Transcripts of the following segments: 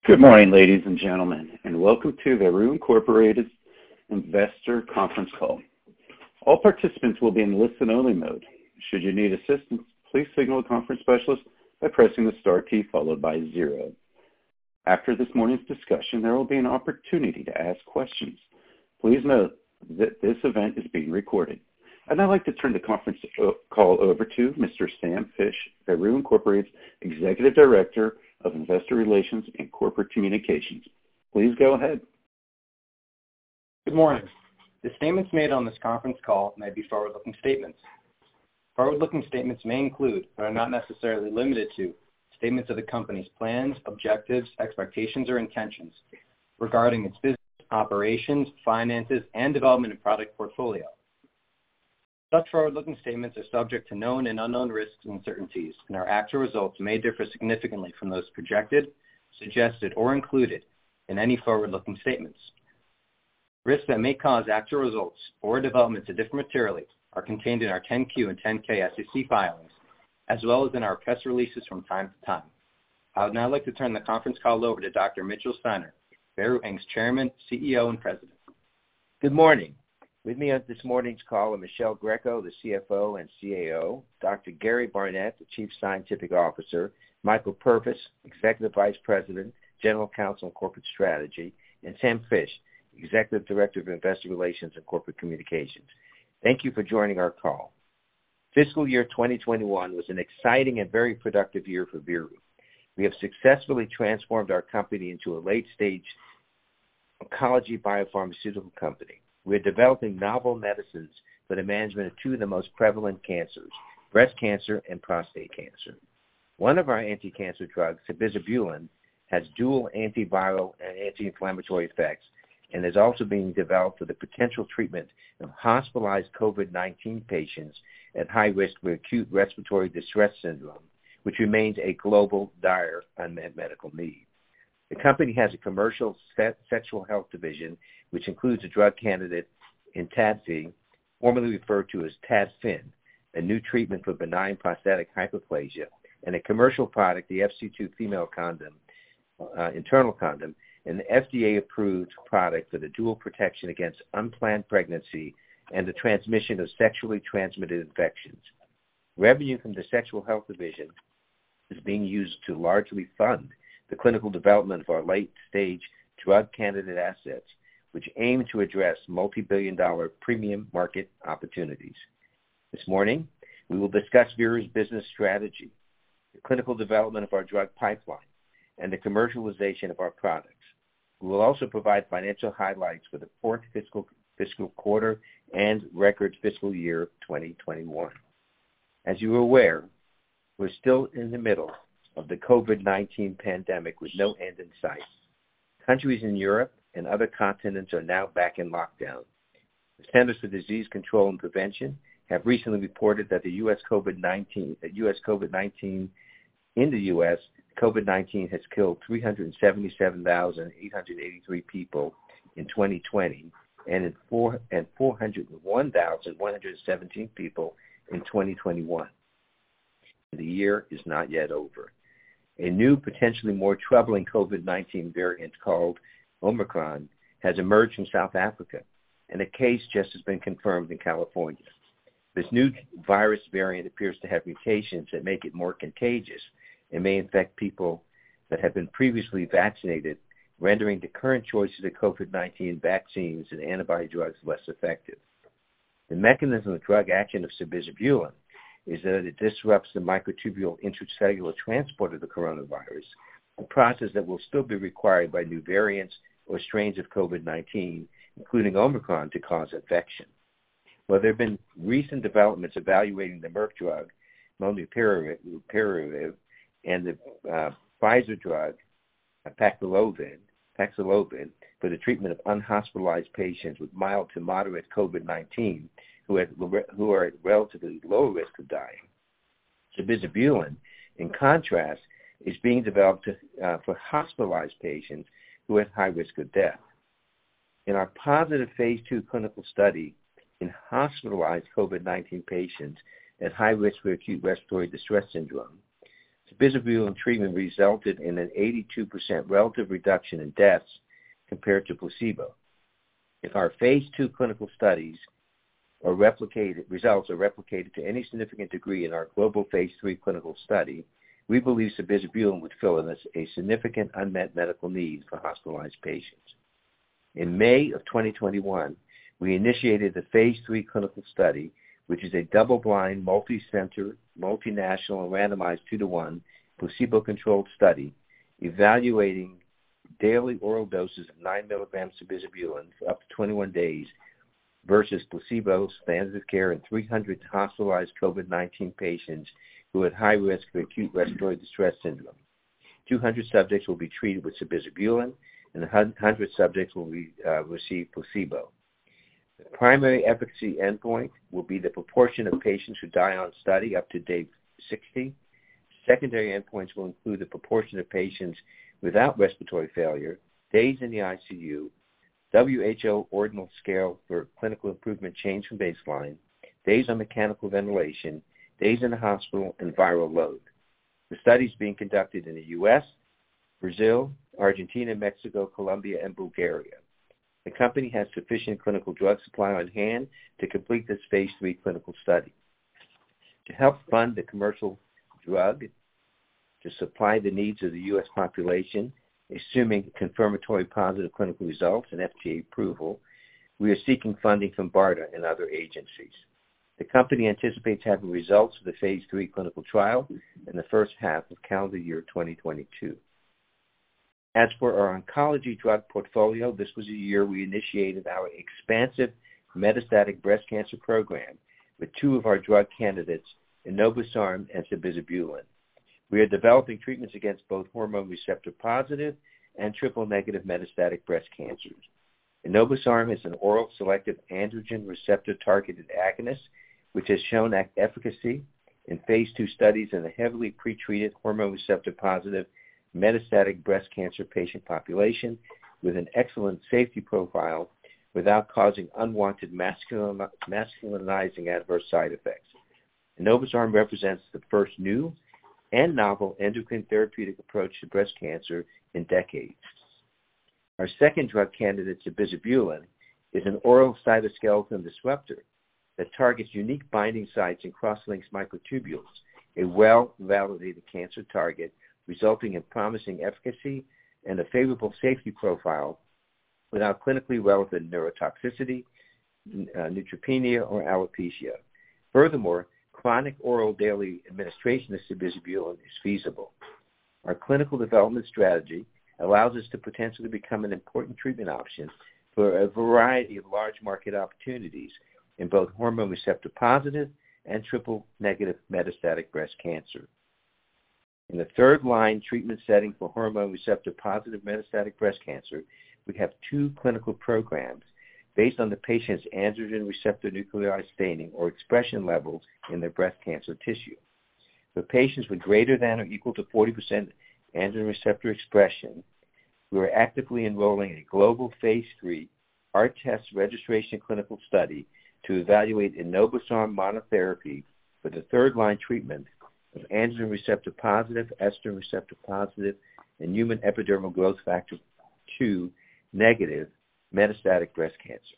Good morning, ladies and gentlemen, and welcome to Veru Incorporated's Investor Conference Call. All participants will be in listen-only mode. Should you need assistance, please signal a conference specialist by pressing the star key followed by 0. After this morning's discussion, there will be an opportunity to ask questions. Please note that this event is being recorded. I'd now like to turn the conference call over to Mr. Sam Fisch, Veru Incorporated's Executive Director of Investor Relations and Corporate Communications. Please go ahead. Good morning. The statements made on this conference call may be forward-looking statements. Forward-looking statements may include, but are not necessarily limited to, statements of the company's plans, objectives, expectations, or intentions regarding its business, operations, finances, and development of product portfolio. Such forward-looking statements are subject to known and unknown risks and uncertainties, and our actual results may differ significantly from those projected, suggested, or included in any forward-looking statements. Risks that may cause actual results or developments to differ materially are contained in our 10-Q and 10-K SEC filings, as well as in our press releases from time to time. I would now like to turn the conference call over to Dr. Mitchell Steiner, Veru Inc.'s Chairman, CEO, and President. Good morning. With me on this morning's call are Michelle Greco, the CFO and CAO, Dr. Gary Barnett, the Chief Scientific Officer, Michael Purvis, Executive Vice President, General Counsel and Corporate Strategy, and Sam Fisch, Executive Director of Investor Relations and Corporate Communications. Thank you for joining our call. Fiscal year 2021 was an exciting and very productive year for Veru. We have successfully transformed our company into a late-stage oncology biopharmaceutical company. We are developing novel medicines for the management of two of the most prevalent cancers, breast cancer and prostate cancer. One of our anti-cancer drugs, sabizabulin, has dual antiviral and anti-inflammatory effects and is also being developed for the potential treatment of hospitalized COVID-19 patients at high risk for acute respiratory distress syndrome, which remains a global dire unmet medical need. The company has a commercial sexual health division, which includes a drug candidate ENTADFI, formerly referred to as Tadfin, a new treatment for benign prostatic hyperplasia, and a commercial product, the FC2 female condom, internal condom, an FDA-approved product for the dual protection against unplanned pregnancy and the transmission of sexually transmitted infections. Revenue from the sexual health division is being used to largely fund the clinical development of our late-stage drug candidate assets, which aim to address multi-billion-dollar premium market opportunities. This morning, we will discuss Veru's business strategy, the clinical development of our drug pipeline, and the commercialization of our products. We will also provide financial highlights for the fourth fiscal quarter and record fiscal year 2021. As you are aware, we're still in the middle of the COVID-19 pandemic with no end in sight. Countries in Europe and other continents are now back in lockdown. The Centers for Disease Control and Prevention have recently reported that COVID-19 has killed 377,883 people in 2020 and 401,117 people in 2021. The year is not yet over. A new, potentially more troubling COVID-19 variant called Omicron has emerged from South Africa, and a case just has been confirmed in California. This new virus variant appears to have mutations that make it more contagious and may infect people that have been previously vaccinated, rendering the current choices of COVID-19 vaccines and antibody drugs less effective. The mechanism of drug action of sabizabulin is that it disrupts the microtubule intracellular transport of the coronavirus, a process that will still be required by new variants or strains of COVID-19, including Omicron, to cause infection. While there have been recent developments evaluating the Merck drug, molnupiravir, and the Pfizer drug, Paxlovid, for the treatment of unhospitalized patients with mild to moderate COVID-19 who are at relatively low risk of dying. Sabizabulin, in contrast, is being developed for hospitalized patients who are at high risk of death. In our positive phase 2 clinical study in hospitalized COVID-19 patients at high risk for acute respiratory distress syndrome, Sabizabulin treatment resulted in an 82% relative reduction in deaths compared to placebo. If our phase 2 clinical studies results are replicated to any significant degree in our global phase 3 clinical study, we believe sabizabulin would fill in a significant unmet medical need for hospitalized patients. In May of 2021, we initiated the phase 3 clinical study, which is a double-blind, multi-center, multinational, and randomized 2-to-1 placebo-controlled study evaluating daily oral doses of 9 milligrams sabizabulin for up to 21 days versus placebo standard of care in 300 hospitalized COVID-19 patients who had high risk for acute respiratory distress syndrome. 200 subjects will be treated with sabizabulin, and 100 subjects will receive placebo. The primary efficacy endpoint will be the proportion of patients who die on study up to day 60. Secondary endpoints will include the proportion of patients without respiratory failure, days in the ICU, WHO Ordinal Scale for Clinical Improvement change from baseline, days on mechanical ventilation, days in the hospital, and viral load. The study is being conducted in the U.S., Brazil, Argentina, Mexico, Colombia, and Bulgaria. The company has sufficient clinical drug supply on hand to complete this phase 3 clinical study. To help fund the commercial drug to supply the needs of the U.S. population, assuming confirmatory positive clinical results and FDA approval, we are seeking funding from BARDA and other agencies. The company anticipates having results of the phase 3 clinical trial in the first half of calendar year 2022. As for our oncology drug portfolio, this was a year we initiated our expansive metastatic breast cancer program with 2 of our drug candidates, enobosarm and sabizabulin. We are developing treatments against both hormone receptor positive and triple negative metastatic breast cancers. Enobosarm is an oral selective androgen receptor targeted agonist, which has shown efficacy in phase 2 studies in a heavily pretreated hormone receptor positive metastatic breast cancer patient population with an excellent safety profile without causing unwanted masculinizing adverse side effects. Enobosarm represents the first new and novel endocrine therapeutic approach to breast cancer in decades. Our second drug candidate, sabizabulin, is an oral cytoskeleton disruptor that targets unique binding sites and cross-links microtubules, a well-validated cancer target resulting in promising efficacy and a favorable safety profile without clinically relevant neurotoxicity, neutropenia, or alopecia. Furthermore, chronic oral daily administration of sabizabulin is feasible. Our clinical development strategy allows us to potentially become an important treatment option for a variety of large market opportunities in both hormone receptor positive and triple negative metastatic breast cancer. In the third line treatment setting for hormone receptor positive metastatic breast cancer, we have 2 clinical programs based on the patient's androgen receptor nuclear staining or expression levels in their breast cancer tissue. For patients with greater than or equal to 40% androgen receptor expression, we are actively enrolling a global phase 3 ARTEST registration clinical study to evaluate enobosarm monotherapy for the third line treatment of androgen receptor positive, estrogen receptor positive, and human epidermal growth factor 2 negative metastatic breast cancer.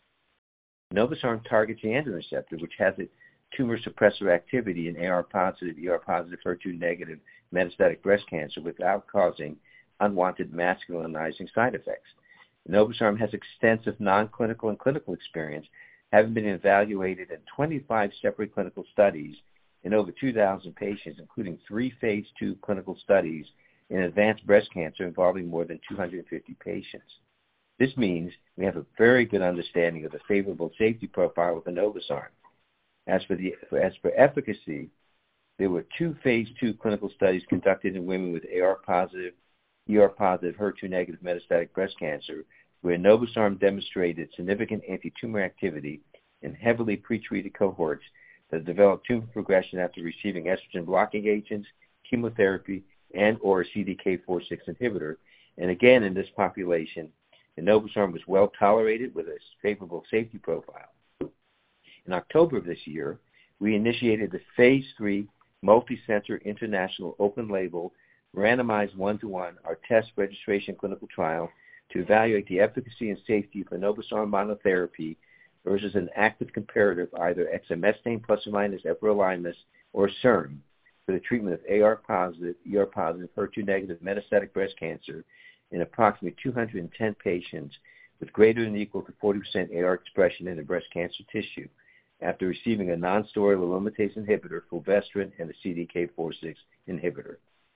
Enobosarm targets the androgen receptor, which has a tumor suppressor activity in AR positive, ER positive, HER2 negative metastatic breast cancer without causing unwanted masculinizing side effects. Enobosarm has extensive non-clinical and clinical experience, having been evaluated in 25 separate clinical studies in over 2,000 patients, including 3 phase 2 clinical studies in advanced breast cancer involving more than 250 patients. This means we have a very good understanding of the favorable safety profile of enobosarm. As for efficacy, there were 2 phase 2 clinical studies conducted in women with AR positive, ER positive, HER2 negative metastatic breast cancer, where enobosarm demonstrated significant anti-tumor activity in heavily pretreated cohorts that developed tumor progression after receiving estrogen blocking agents, chemotherapy, and or CDK4/6 inhibitor. And again, in this population, enobosarm was well tolerated with a favorable safety profile. In October of this year, we initiated the phase 3 multi-center, international, open-label, randomized 1-to-1, our test registration clinical trial to evaluate the efficacy and safety of enobosarm monotherapy versus an active comparative, either exemestane plus or minus everolimus or SERM, for the treatment of AR-positive, ER-positive, HER2-negative metastatic breast cancer in approximately 210 patients with greater than or equal to 40% AR expression in the breast cancer tissue after receiving a non-steroidal aromatase inhibitor, fulvestrant, and a CDK4/6 inhibitor.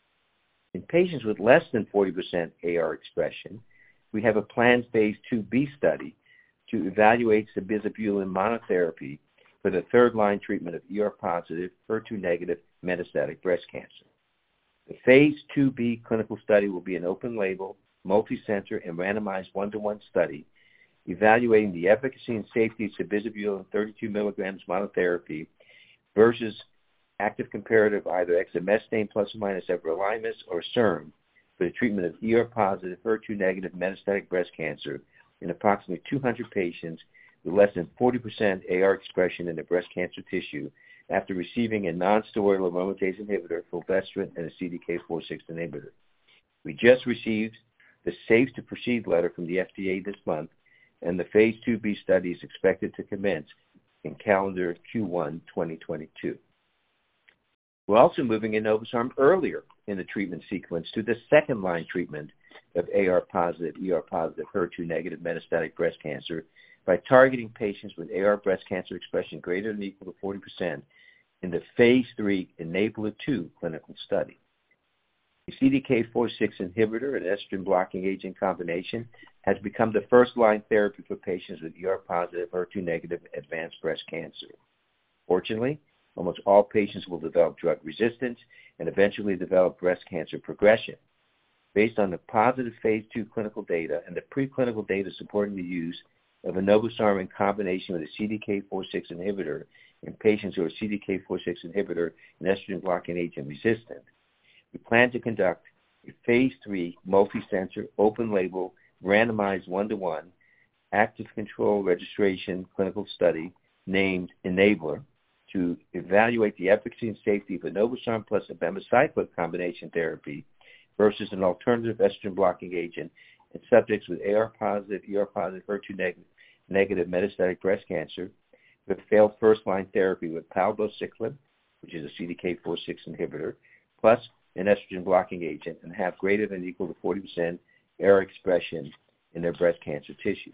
In patients with less than 40% AR expression, we have a planned phase 2b study to evaluate sabizabulin monotherapy for the third-line treatment of ER-positive, HER2-negative metastatic breast cancer. The phase 2b clinical study will be an open-label, multi-center, and randomized 1-to-1 study evaluating the efficacy and safety of sabizabulin 32 milligrams monotherapy versus active comparative, either exemestane plus or minus everolimus or SERM, for the treatment of ER-positive, HER2-negative metastatic breast cancer in approximately 200 patients with less than 40% AR expression in the breast cancer tissue after receiving a non-steroidal aromatase inhibitor, fulvestrant, and a CDK4/6 inhibitor. We just received the Safe to Proceed letter from the FDA this month, and the phase 2b study is expected to commence in calendar Q1 2022. We're also moving enobosarm earlier in the treatment sequence to the second-line treatment of AR-positive, ER-positive, HER2-negative metastatic breast cancer by targeting patients with AR breast cancer expression greater than or equal to 40% in the phase 3 ENABLAR-2 clinical study. The CDK4/6 inhibitor and estrogen blocking agent combination has become the first-line therapy for patients with ER-positive, HER2-negative advanced breast cancer. Fortunately, almost all patients will develop drug resistance and eventually develop breast cancer progression. Based on the positive phase 2 clinical data and the preclinical data supporting the use of enobosarm in combination with a CDK4/6 inhibitor in patients who are CDK4/6 inhibitor and estrogen blocking agent resistant, we plan to conduct a phase 3 multi-center, open-label, randomized 1-to-1 active control registration clinical study named ENABLAR to evaluate the efficacy and safety of enobosarm plus abemaciclib combination therapy versus an alternative estrogen blocking agent in subjects with AR-positive, ER-positive, HER2-negative metastatic breast cancer who have failed first-line therapy with palbociclib, which is a CDK4/6 inhibitor, plus an estrogen blocking agent, and have greater than or equal to 40% AR expression in their breast cancer tissue.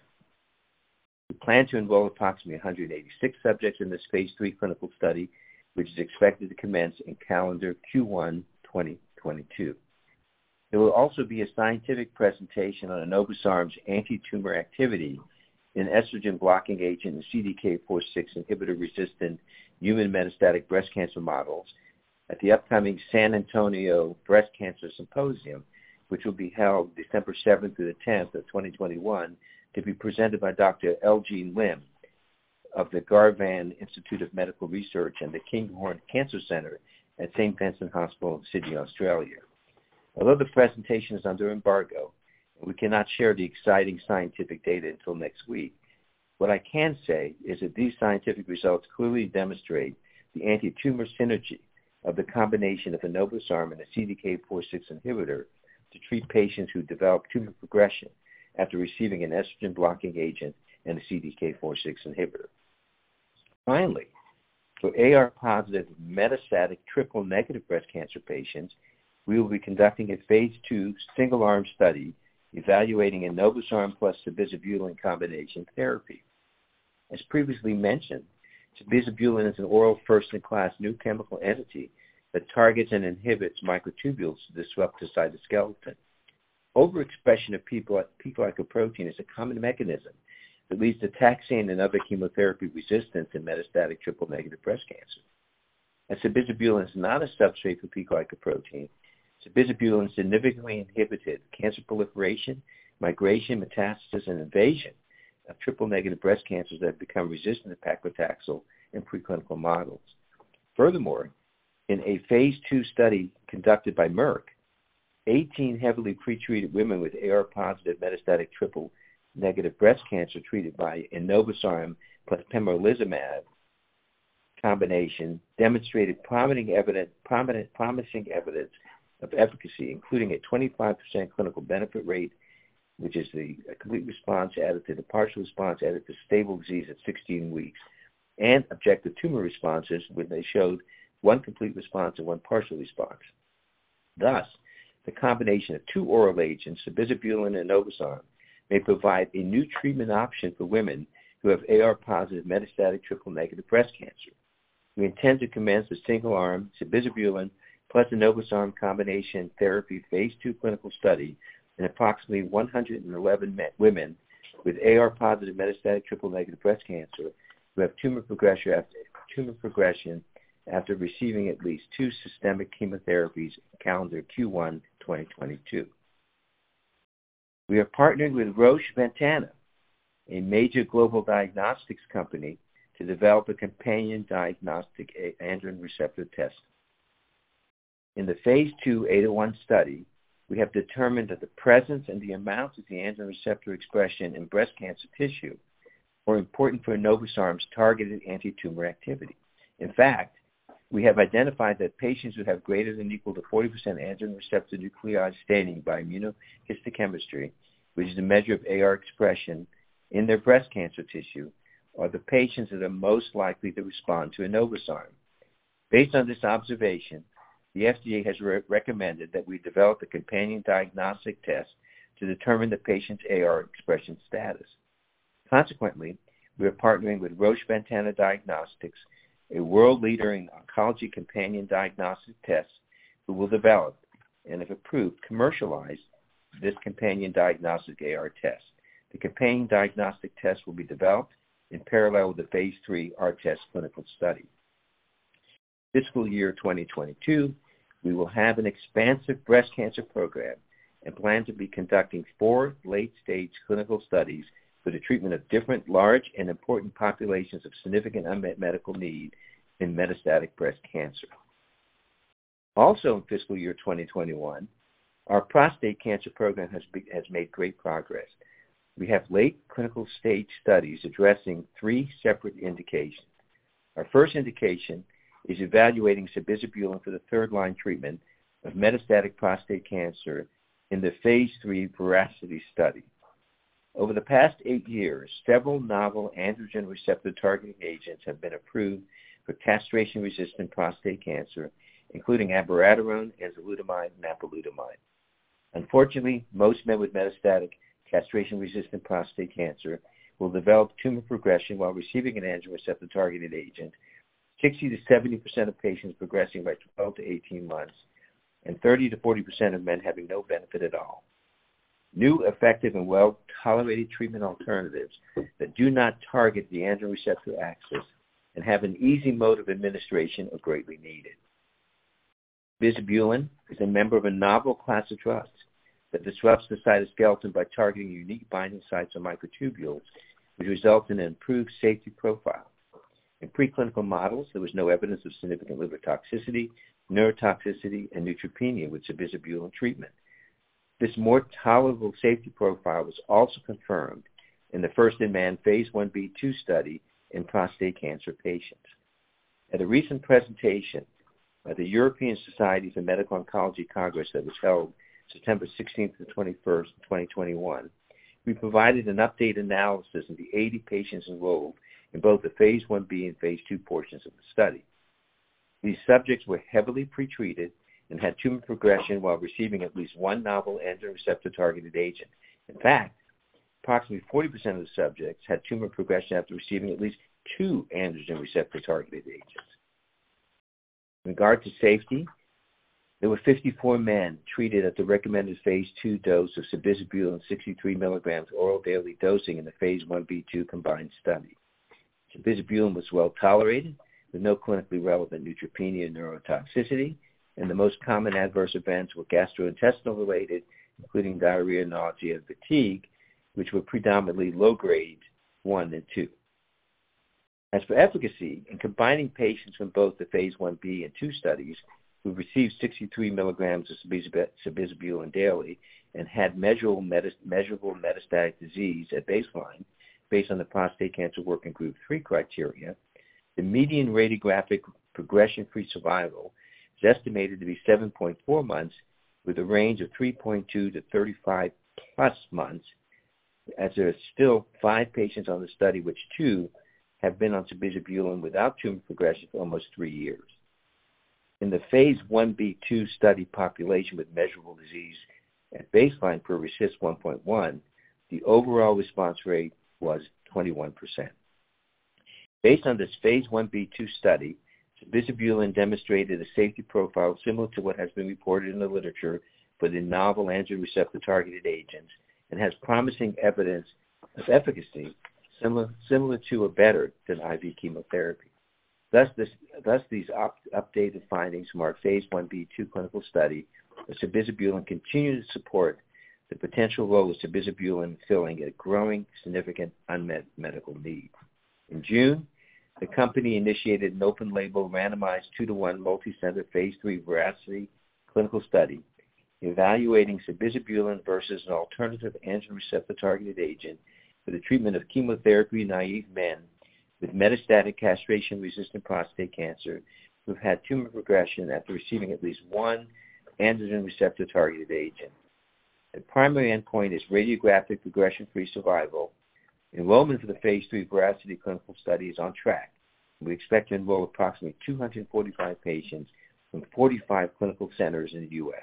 We plan to enroll approximately 186 subjects in this phase 3 clinical study, which is expected to commence in calendar Q1 2022. There will also be a scientific presentation on enobosarm's anti-tumor activity in estrogen blocking agent and CDK4/6 inhibitor-resistant human metastatic breast cancer models at the upcoming San Antonio Breast Cancer Symposium, which will be held December 7th through the 10th of 2021, to be presented by Dr. Elgene Lim of the Garvan Institute of Medical Research and the Kinghorn Cancer Center at St. Vincent Hospital in Sydney, Australia. Although the presentation is under embargo, and we cannot share the exciting scientific data until next week, what I can say is that these scientific results clearly demonstrate the anti-tumor synergy of the combination of enobosarm and a CDK4/6 inhibitor to treat patients who develop tumor progression after receiving an estrogen blocking agent and a CDK4/6 inhibitor. Finally, for AR-positive metastatic triple-negative breast cancer patients, we will be conducting a phase 2 single-arm study evaluating enobosarm plus sabizabulin combination therapy. As previously mentioned, sabizabulin is an oral first-in-class new chemical entity that targets and inhibits microtubules to disrupt the cytoskeleton. Overexpression of P-glycoprotein is a common mechanism that leads to taxane and other chemotherapy resistance in metastatic triple-negative breast cancer. As sabizabulin is not a substrate for P-glycoprotein, sabizabulin significantly inhibited cancer proliferation, migration, metastasis, and invasion of triple-negative breast cancers that have become resistant to paclitaxel in preclinical models. Furthermore, in a phase 2 study conducted by Merck, 18 heavily pretreated women with AR-positive metastatic triple-negative breast cancer treated by enobosarm plus pembrolizumab combination demonstrated promising evidence of efficacy, including a 25% clinical benefit rate, which is the complete response added to the partial response added to stable disease at 16 weeks, and objective tumor responses when they showed one complete response and one partial response. Thus, the combination of two oral agents, sabizabulin and enobosarm, may provide a new treatment option for women who have AR-positive metastatic triple-negative breast cancer. We intend to commence a single-arm sabizabulin plus enobosarm combination therapy phase 2 clinical study in approximately 111 women with AR-positive metastatic triple-negative breast cancer who have tumor progression after receiving at least 2 systemic chemotherapies in calendar Q1 2022. We are partnering with Roche Ventana, a major global diagnostics company, to develop a companion diagnostic androgen receptor test. In the phase 2 801 study, we have determined that the presence and the amount of the androgen receptor expression in breast cancer tissue are important for enobosarm's targeted anti-tumor activity. In fact, we have identified that patients who have greater than or equal to 40% androgen receptor nuclei staining by immunohistochemistry, which is a measure of AR expression in their breast cancer tissue, are the patients that are most likely to respond to enobosarm. Based on this observation, the FDA has recommended that we develop a companion diagnostic test to determine the patient's AR expression status. Consequently, we are partnering with Roche Ventana Diagnostics, a world leader in oncology companion diagnostic tests, who will develop and, if approved, commercialize this companion diagnostic AR test. The companion diagnostic test will be developed in parallel with the phase 3 ARTEST clinical study. Fiscal year 2022, we will have an expansive breast cancer program and plan to be conducting 4 late-stage clinical studies for the treatment of different large and important populations of significant unmet medical need in metastatic breast cancer. Also in fiscal year 2021, our prostate cancer program has made great progress. We have late clinical stage studies addressing 3 separate indications. Our first indication is evaluating sabizabulin for the third-line treatment of metastatic prostate cancer in the phase 3 VERACITY study. Over the past 8 years, several novel androgen receptor targeting agents have been approved for castration-resistant prostate cancer, including abiraterone, enzalutamide, and apalutamide. Unfortunately, most men with metastatic castration-resistant prostate cancer will develop tumor progression while receiving an androgen receptor targeted agent. 60 to 70% of patients progressing by 12 to 18 months, and 30 to 40% of men having no benefit at all. New, effective, and well-tolerated treatment alternatives that do not target the androgen receptor axis and have an easy mode of administration are greatly needed. Sabizabulin is a member of a novel class of drugs that disrupts the cytoskeleton by targeting unique binding sites on microtubules, which results in an improved safety profile. In preclinical models, there was no evidence of significant liver toxicity, neurotoxicity, and neutropenia with sabizabulin treatment. This more tolerable safety profile was also confirmed in the first-in-man phase 1b/2 study in prostate cancer patients. At a recent presentation at the European Society for Medical Oncology Congress that was held September 16th to 21st, 2021, we provided an updated analysis of the 80 patients enrolled in both the phase 1b and phase 2 portions of the study. These subjects were heavily pretreated and had tumor progression while receiving at least one novel androgen receptor targeted agent. In fact, approximately 40% of the subjects had tumor progression after receiving at least 2 androgen receptor targeted agents. In regard to safety, there were 54 men treated at the recommended phase 2 dose of sabizabulin 63 milligrams oral daily dosing in the phase 1b/2 combined study. Sabizabulin was well tolerated with no clinically relevant neutropenia and neurotoxicity, and the most common adverse events were gastrointestinal related, including diarrhea, nausea, and fatigue, which were predominantly low grade 1 and 2. As for efficacy, in combining patients from both the phase 1b and 2 studies who received 63 milligrams of sabizabulin daily and had measurable metastatic disease at baseline, based on the Prostate Cancer Working Group 3 criteria, The median radiographic progression-free survival is estimated to be 7.4 months, with a range of 3.2 to 35 plus months, as there are still 5 patients on the study, which 2 have been on sabizabulin without tumor progression for almost 3 years. In the phase 1b/2 study population with measurable disease at baseline per RECIST 1.1, the overall response rate was 21%. Based on this phase 1b/2 study, sabizabulin demonstrated a safety profile similar to what has been reported in the literature for the novel androgen receptor-targeted agents and has promising evidence of efficacy similar to or better than IV chemotherapy. Thus these updated findings from our phase 1b/2 clinical study of sabizabulin continue to support the potential role of sabizabulin filling a growing, significant unmet medical need. In June, the company initiated an open-label, randomized 2-to-1 multi-center phase 3 VERACITY clinical study evaluating sabizabulin versus an alternative androgen receptor-targeted agent for the treatment of chemotherapy-naive men with metastatic castration-resistant prostate cancer who have had tumor progression after receiving at least one androgen receptor-targeted agent. The primary endpoint is radiographic progression-free survival. Enrollment for the phase 3 VERACITY clinical study is on track. We expect to enroll approximately 245 patients from 45 clinical centers in the U.S.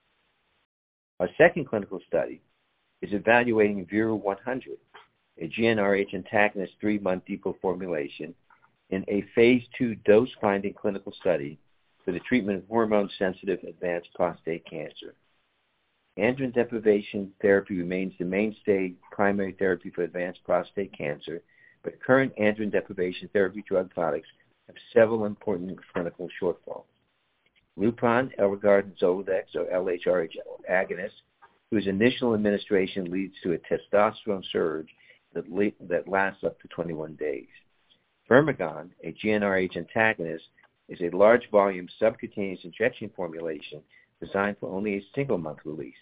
Our second clinical study is evaluating VERU-100, a GnRH antagonist 3-month depot formulation, in a phase 2 dose-finding clinical study for the treatment of hormone-sensitive advanced prostate cancer. Androgen deprivation therapy remains the mainstay primary therapy for advanced prostate cancer, but current androgen deprivation therapy drug products have several important clinical shortfalls. Lupron, Eligard, and Zoladex, or LHRH agonist, whose initial administration leads to a testosterone surge that lasts up to 21 days. Firmagon, a GnRH antagonist, is a large-volume subcutaneous injection formulation designed for only a single-month release.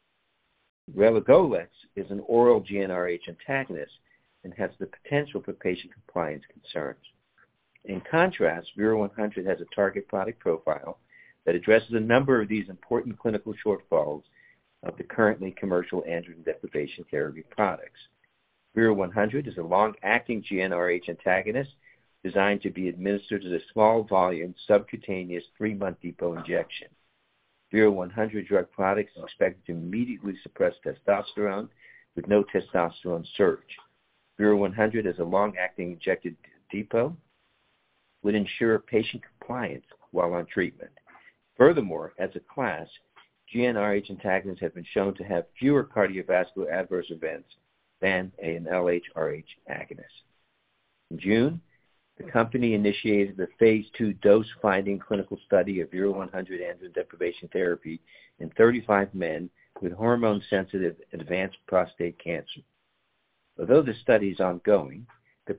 Relugolix is an oral GnRH antagonist and has the potential for patient compliance concerns. In contrast, VERU-100 has a target product profile that addresses a number of these important clinical shortfalls of the currently commercial androgen deprivation therapy products. VERU-100 is a long-acting GnRH antagonist designed to be administered as a small-volume subcutaneous 3-month depot injection. VERU-100 drug product is expected to immediately suppress testosterone with no testosterone surge. VERU-100 as a long-acting injected depot would ensure patient compliance while on treatment. Furthermore, as a class, GnRH antagonists have been shown to have fewer cardiovascular adverse events than an LHRH agonist. In June, the company initiated the phase 2 dose-finding clinical study of VERU-100 androgen deprivation therapy in 35 men with hormone-sensitive advanced prostate cancer. Although the study is ongoing, the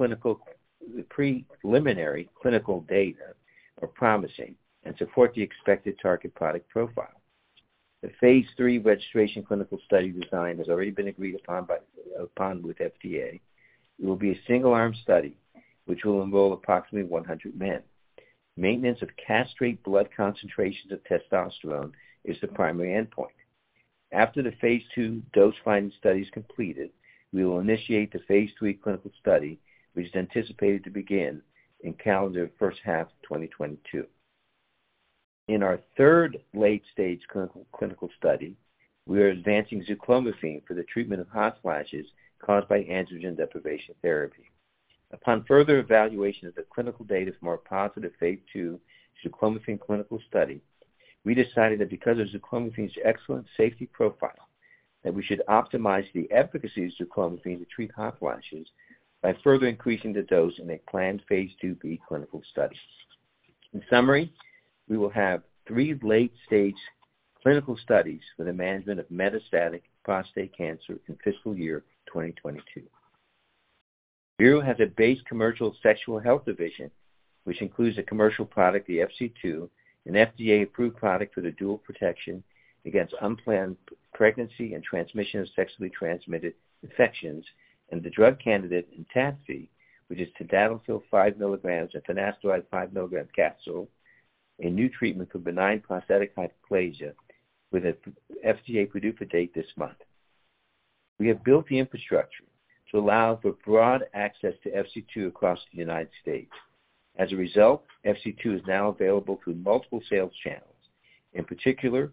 preliminary clinical data are promising and support the expected target product profile. The phase 3 registration clinical study design has already been agreed upon with FDA. It will be a single-arm study which will enroll approximately 100 men. Maintenance of castrate blood concentrations of testosterone is the primary endpoint. After the phase 2 dose-finding study is completed, we will initiate the phase 3 clinical study, which is anticipated to begin in calendar first half 2022. In our third late-stage clinical study, we are advancing zuclomiphene for the treatment of hot flashes caused by androgen deprivation therapy. Upon further evaluation of the clinical data from our positive phase 2 zuclomiphene clinical study, we decided that because of zuclomiphene's excellent safety profile, that we should optimize the efficacy of zuclomiphene to treat hot flashes by further increasing the dose in a planned phase 2b clinical study. In summary, we will have 3 late-stage clinical studies for the management of metastatic prostate cancer in fiscal year 2022. Veru has a base commercial sexual health division, which includes a commercial product, the FC2, an FDA-approved product for the dual protection against unplanned pregnancy and transmission of sexually transmitted infections, and the drug candidate, ENTADFI, which is tadalafil 5 milligrams and finasteride 5 milligram capsule, a new treatment for benign prostatic hyperplasia with an FDA PDUFA date this month. We have built the infrastructure to allow for broad access to FC2 across the United States. As a result, FC2 is now available through multiple sales channels. In particular,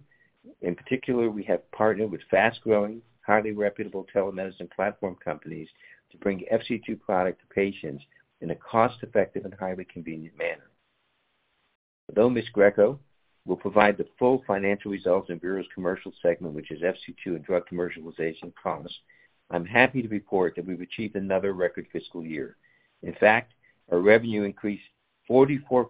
we have partnered with fast-growing, highly reputable telemedicine platform companies to bring FC2 product to patients in a cost-effective and highly convenient manner. Although Ms. Greco will provide the full financial results in Veero's commercial segment, which is FC2 and drug commercialization costs, I'm happy to report that we've achieved another record fiscal year. In fact, our revenue increased 44%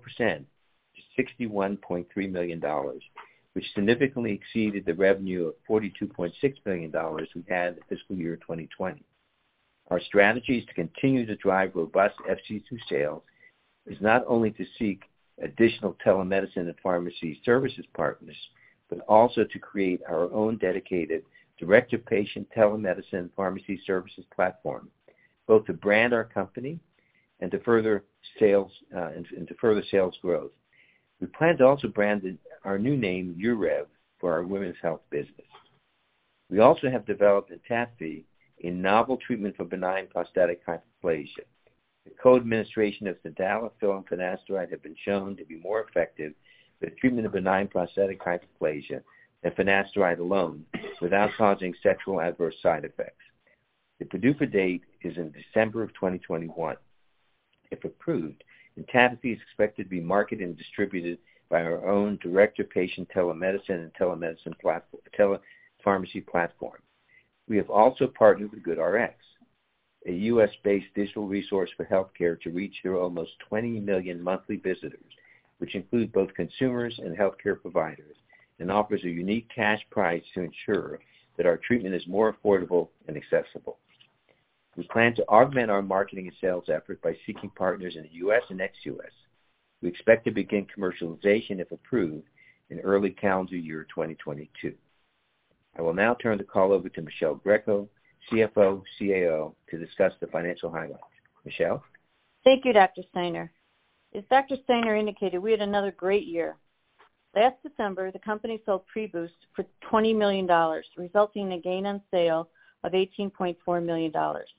to $61.3 million, which significantly exceeded the revenue of $42.6 million we had in fiscal year 2020. Our strategy is to continue to drive robust FC2 sales is not only to seek additional telemedicine and pharmacy services partners, but also to create our own dedicated direct-to-patient telemedicine and pharmacy services platform, both to brand our company and to further sales growth. We plan to also brand our new name Urev for our women's health business. We also have developed ENTADFI, a novel treatment for benign prostatic hyperplasia. The co-administration of tadalafil and finasteride have been shown to be more effective for the treatment of benign prostatic hyperplasia than finasteride alone without causing sexual adverse side effects. The PDUFA date is in December of 2021. If approved, ENTADFI is expected to be marketed and distributed by our own direct-to-patient telemedicine and telepharmacy platform. We have also partnered with GoodRx, a U.S.-based digital resource for healthcare to reach their almost 20 million monthly visitors, which include both consumers and healthcare providers, and offers a unique cash price to ensure that our treatment is more affordable and accessible. We plan to augment our marketing and sales effort by seeking partners in the U.S. and ex-U.S. We expect to begin commercialization, if approved, in early calendar year 2022. I will now turn the call over to Michelle Greco, CFO, CAO, to discuss the financial highlights. Michelle? Thank you, Dr. Steiner. As Dr. Steiner indicated, we had another great year. Last December, the company sold PreBoost for $20 million, resulting in a gain on sale of $18.4 million.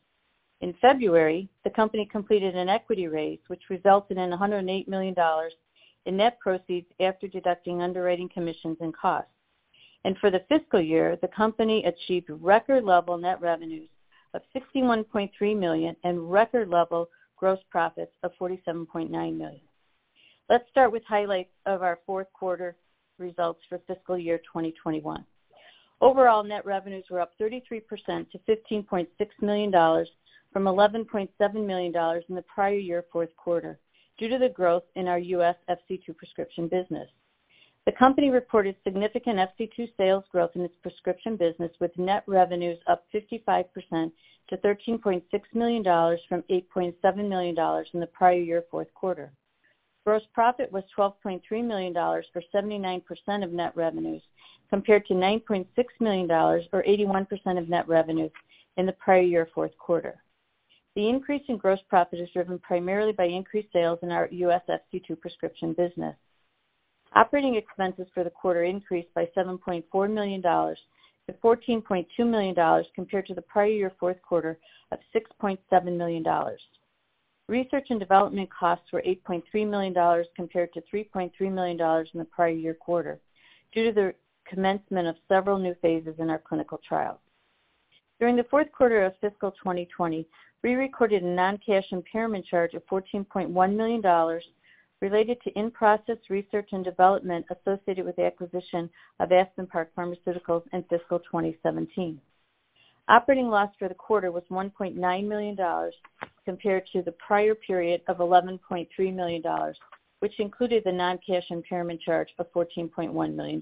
In February, the company completed an equity raise, which resulted in $108 million in net proceeds after deducting underwriting commissions and costs. And for the fiscal year, the company achieved record-level net revenues of $61.3 million and record-level gross profits of $47.9 million. Let's start with highlights of our fourth quarter results for fiscal year 2021. Overall, net revenues were up 33% to $15.6 million from $11.7 million in the prior year fourth quarter due to the growth in our U.S. FC2 prescription business. The company reported significant FC2 sales growth in its prescription business, with net revenues up 55% to $13.6 million from $8.7 million in the prior year fourth quarter. Gross profit was $12.3 million for 79% of net revenues, compared to $9.6 million or 81% of net revenues in the prior year fourth quarter. The increase in gross profit is driven primarily by increased sales in our U.S. FC2 prescription business. Operating expenses for the quarter increased by $7.4 million to $14.2 million compared to the prior year fourth quarter of $6.7 million. Research and development costs were $8.3 million compared to $3.3 million in the prior year quarter due to the commencement of several new phases in our clinical trials. During the fourth quarter of fiscal 2020, we recorded a non-cash impairment charge of $14.1 million related to in-process research and development associated with the acquisition of Aspen Park Pharmaceuticals in fiscal 2017. Operating loss for the quarter was $1.9 million compared to the prior period of $11.3 million, which included the non-cash impairment charge of $14.1 million.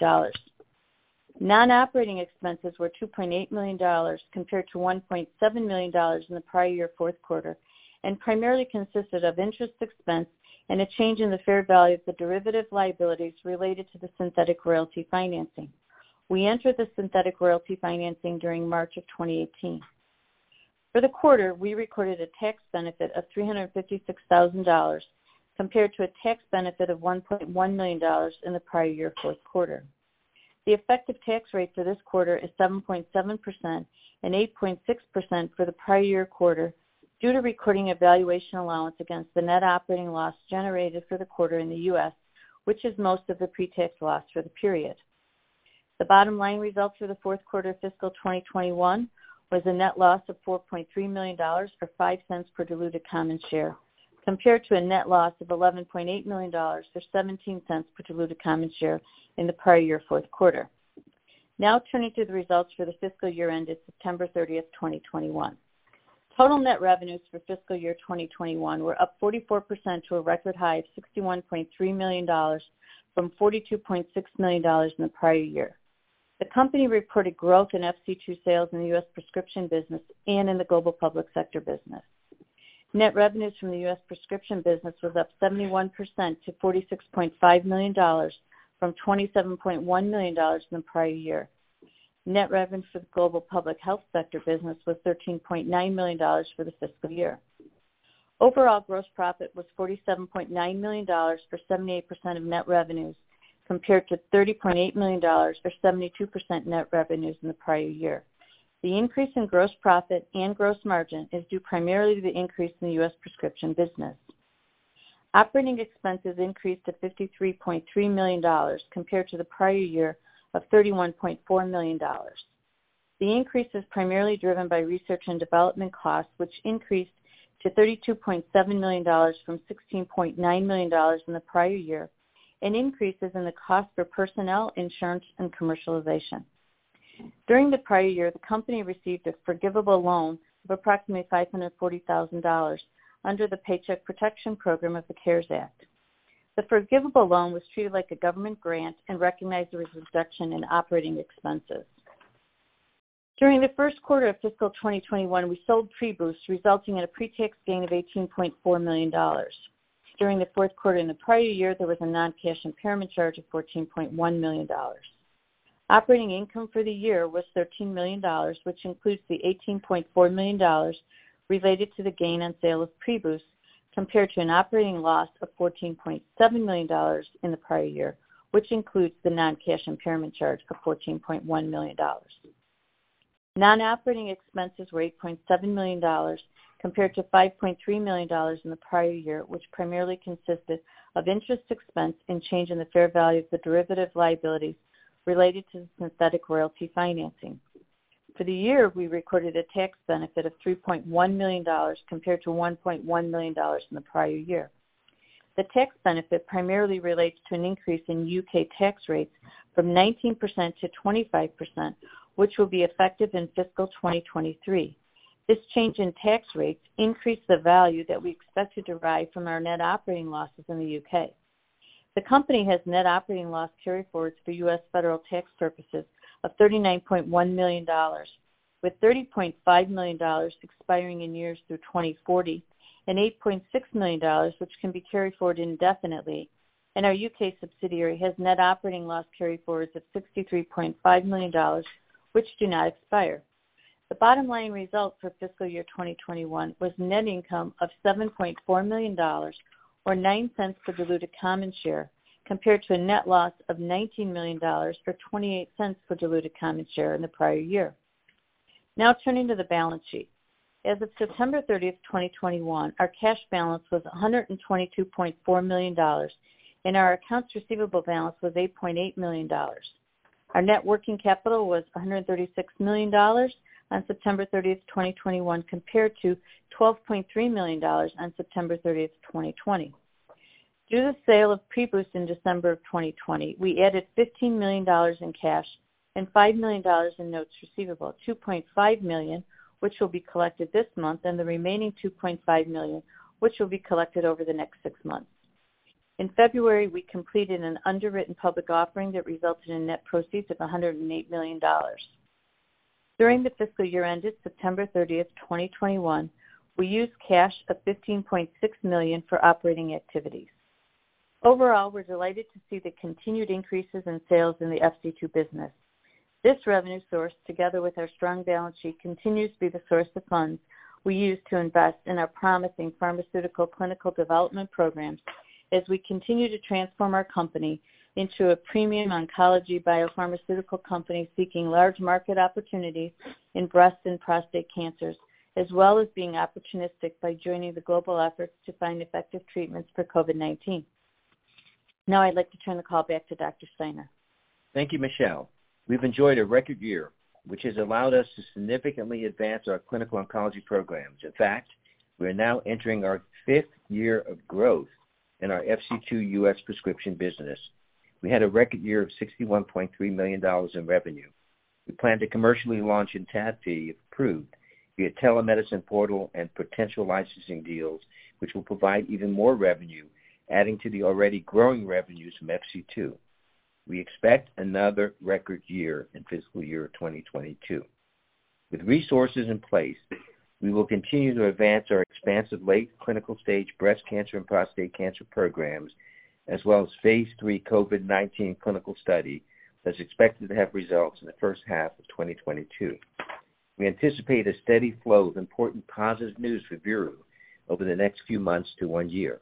Non-operating expenses were $2.8 million compared to $1.7 million in the prior year fourth quarter, and primarily consisted of interest expense and a change in the fair value of the derivative liabilities related to the synthetic royalty financing. We entered the synthetic royalty financing during March of 2018. For the quarter, we recorded a tax benefit of $356,000 compared to a tax benefit of $1.1 million in the prior year fourth quarter. The effective tax rate for this quarter is 7.7% and 8.6% for the prior year quarter due to recording a valuation allowance against the net operating loss generated for the quarter in the U.S., which is most of the pre-tax loss for the period. The bottom line results for the fourth quarter of fiscal 2021 was a net loss of $4.3 million or 5 cents per diluted common share, compared to a net loss of $11.8 million or 17 cents per diluted common share in the prior year fourth quarter. Now turning to the results for the fiscal year ended September 30th, 2021. Total net revenues for fiscal year 2021 were up 44% to a record high of $61.3 million from $42.6 million in the prior year. The company reported growth in FC2 sales in the U.S. prescription business and in the global public sector business. Net revenues from the U.S. prescription business was up 71% to $46.5 million from $27.1 million in the prior year. Net revenue for the global public health sector business was $13.9 million for the fiscal year. Overall gross profit was $47.9 million for 78% of net revenues, compared to $30.8 million or 72% net revenues in the prior year. The increase in gross profit and gross margin is due primarily to the increase in the U.S. prescription business. Operating expenses increased to $53.3 million compared to the prior year of $31.4 million. The increase is primarily driven by research and development costs, which increased to $32.7 million from $16.9 million in the prior year, and increases in the cost for personnel, insurance, and commercialization. During the prior year, the company received a forgivable loan of approximately $540,000 under the Paycheck Protection Program of the CARES Act. The forgivable loan was treated like a government grant and recognized as a reduction in operating expenses. During the first quarter of fiscal 2021, we sold PreBoost, resulting in a pre-tax gain of $18.4 million. During the fourth quarter in the prior year, there was a non-cash impairment charge of $14.1 million. Operating income for the year was $13 million, which includes the $18.4 million related to the gain on sale of PreBoost, compared to an operating loss of $14.7 million in the prior year, which includes the non-cash impairment charge of $14.1 million. Non-operating expenses were $8.7 million compared to $5.3 million in the prior year, which primarily consisted of interest expense and change in the fair value of the derivative liabilities related to synthetic royalty financing. For the year, we recorded a tax benefit of $3.1 million compared to $1.1 million in the prior year. The tax benefit primarily relates to an increase in UK tax rates from 19% to 25%, which will be effective in fiscal 2023. This change in tax rates increased the value that we expect to derive from our net operating losses in the UK. The company has net operating loss carryforwards for U.S. federal tax purposes of $39.1 million, with $30.5 million expiring in years through 2040 and $8.6 million which can be carried forward indefinitely, and our UK subsidiary has net operating loss carryforwards of $63.5 million, which do not expire. The bottom line result for fiscal year 2021 was net income of $7.4 million, or 9 cents per diluted common share, compared to a net loss of $19 million, or 28 cents per diluted common share in the prior year. Now turning to the balance sheet. As of September 30th, 2021, our cash balance was $122.4 million, and our accounts receivable balance was $8.8 million. Our net working capital was $136 million on September 30th, 2021, compared to $12.3 million on September 30th, 2020. Due to the sale of PreBoost in December of 2020, we added $15 million in cash and $5 million in notes receivable, $2.5 million, which will be collected this month, and the remaining $2.5 million, which will be collected over the next 6 months. In February, we completed an underwritten public offering that resulted in net proceeds of $108 million. During the fiscal year ended September 30th, 2021, we used cash of $15.6 million for operating activities. Overall, we're delighted to see the continued increases in sales in the FC2 business. This revenue source, together with our strong balance sheet, continues to be the source of funds we use to invest in our promising pharmaceutical clinical development programs as we continue to transform our company into a premium oncology biopharmaceutical company seeking large market opportunities in breast and prostate cancers, as well as being opportunistic by joining the global efforts to find effective treatments for COVID-19. Now I'd like to turn the call back to Dr. Steiner. Thank you, Michelle. We've enjoyed a record year, which has allowed us to significantly advance our clinical oncology programs. In fact, we are now entering our 5th year of growth in our FC2 U.S. prescription business. We had a record year of $61.3 million in revenue. We plan to commercially launch ENTADFI, if approved, via telemedicine portal and potential licensing deals, which will provide even more revenue, adding to the already growing revenues from FC2. We expect another record year in fiscal year 2022. With resources in place, we will continue to advance our expansive late clinical stage breast cancer and prostate cancer programs, as well as phase 3 COVID-19 clinical study that's expected to have results in the first half of 2022. We anticipate a steady flow of important positive news for Veru over the next few months to 1 year.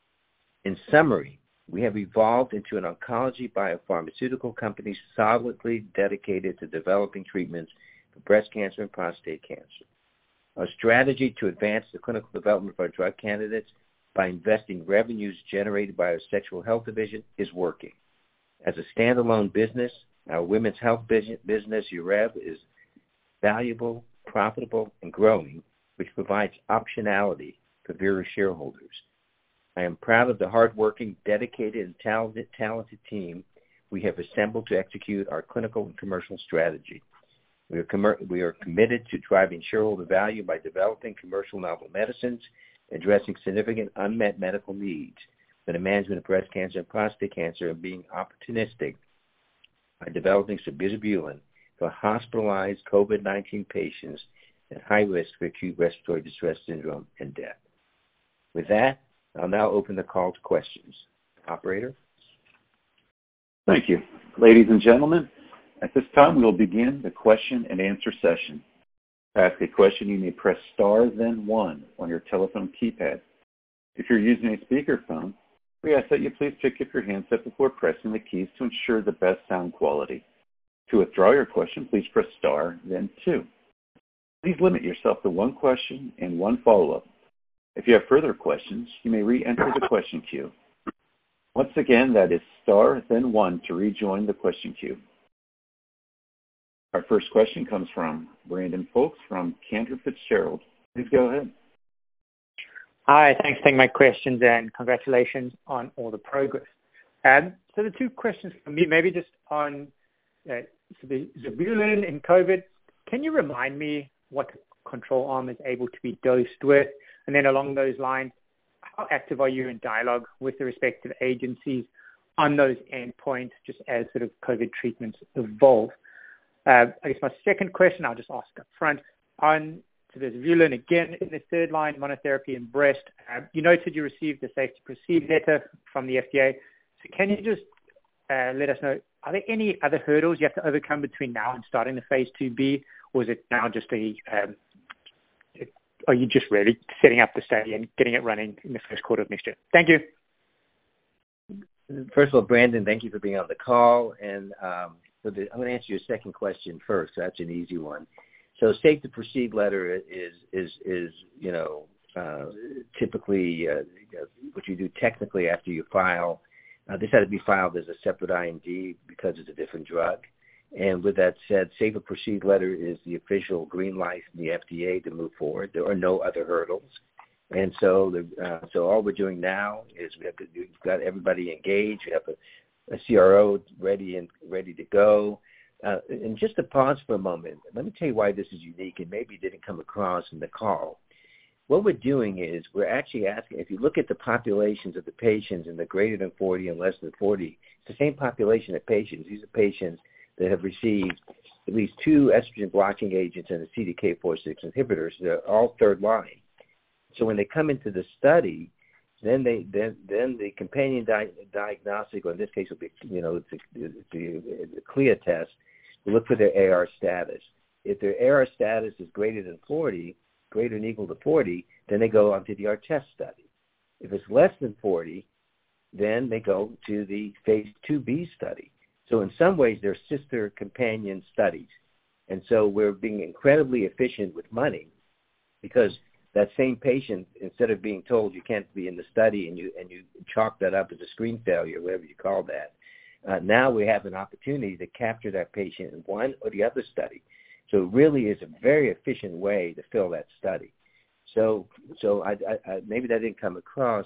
In summary, we have evolved into an oncology biopharmaceutical company solidly dedicated to developing treatments for breast cancer and prostate cancer. Our strategy to advance the clinical development of our drug candidates by investing revenues generated by our sexual health division is working. As a standalone business, our women's health business, UREV, is valuable, profitable, and growing, which provides optionality for Veru shareholders. I am proud of the hardworking, dedicated, and talented team we have assembled to execute our clinical and commercial strategy. We are committed to driving shareholder value by developing commercial novel medicines, addressing significant unmet medical needs for the management of breast cancer and prostate cancer, and being opportunistic by developing sabizabulin for hospitalized COVID-19 patients at high risk for acute respiratory distress syndrome and death. With that, I'll now open the call to questions. Operator? Thank you. Ladies and gentlemen, at this time we will begin the question and answer session. To ask a question, you may press star then 1 on your telephone keypad. If you're using a speakerphone, we ask that you please pick up your handset before pressing the keys to ensure the best sound quality. To withdraw your question, please press star then 2. Please limit yourself to 1 question and 1 follow-up. If you have further questions, you may re-enter the question queue. Once again, that is star then 1 to rejoin the question queue. Our first question comes from Brandon Folkes from Cantor Fitzgerald. Please go ahead. Hi, thanks for taking my questions and congratulations on all the progress. So the 2 questions for me, maybe just on sabizabulin in COVID. Can you remind me what the control arm is able to be dosed with? And then along those lines, how active are you in dialogue with the respective agencies on those endpoints just as sort of COVID treatments evolve? I guess my second question, I'll just ask up front, on sabizabulin again in the 3rd line monotherapy in breast. You noted you received the safety proceed letter from the FDA. So can you just let us know, are there any other hurdles you have to overcome between now and starting the phase 2B, or is it now just are you just really setting up the study and getting it running in the first quarter of next year? Thank you. First of all, Brandon, thank you for being on the call. And I'm going to answer your second question first. That's an easy one. So safety proceed letter is typically what you do technically after you file. This had to be filed as a separate IND because it's a different drug. And with that said, safety proceed letter is the official green light from the FDA to move forward. There are no other hurdles. And so all we're doing now is we've got everybody engaged. We have a CRO ready to go. And just to pause for a moment, let me tell you why this is unique and maybe didn't come across in the call. What we're doing is we're actually asking, if you look at the populations of the patients in the greater than 40 and less than 40, it's the same population of patients. These are patients that have received at least 2 estrogen blocking agents and a CDK4/6 inhibitors. They're all 3rd line. So when they come into the study, then the companion diagnostic, or in this case, will be the CLIA test, we look for their AR status. If their AR status is greater than 40, greater than equal to 40, then they go on to the ARTEST study. If it's less than 40, then they go to the phase 2B study. So in some ways, they're sister companion studies. And so we're being incredibly efficient with money because that same patient, instead of being told you can't be in the study and you chalk that up as a screen failure, whatever you call that, now we have an opportunity to capture that patient in one or the other study. So it really is a very efficient way to fill that study. So I maybe that didn't come across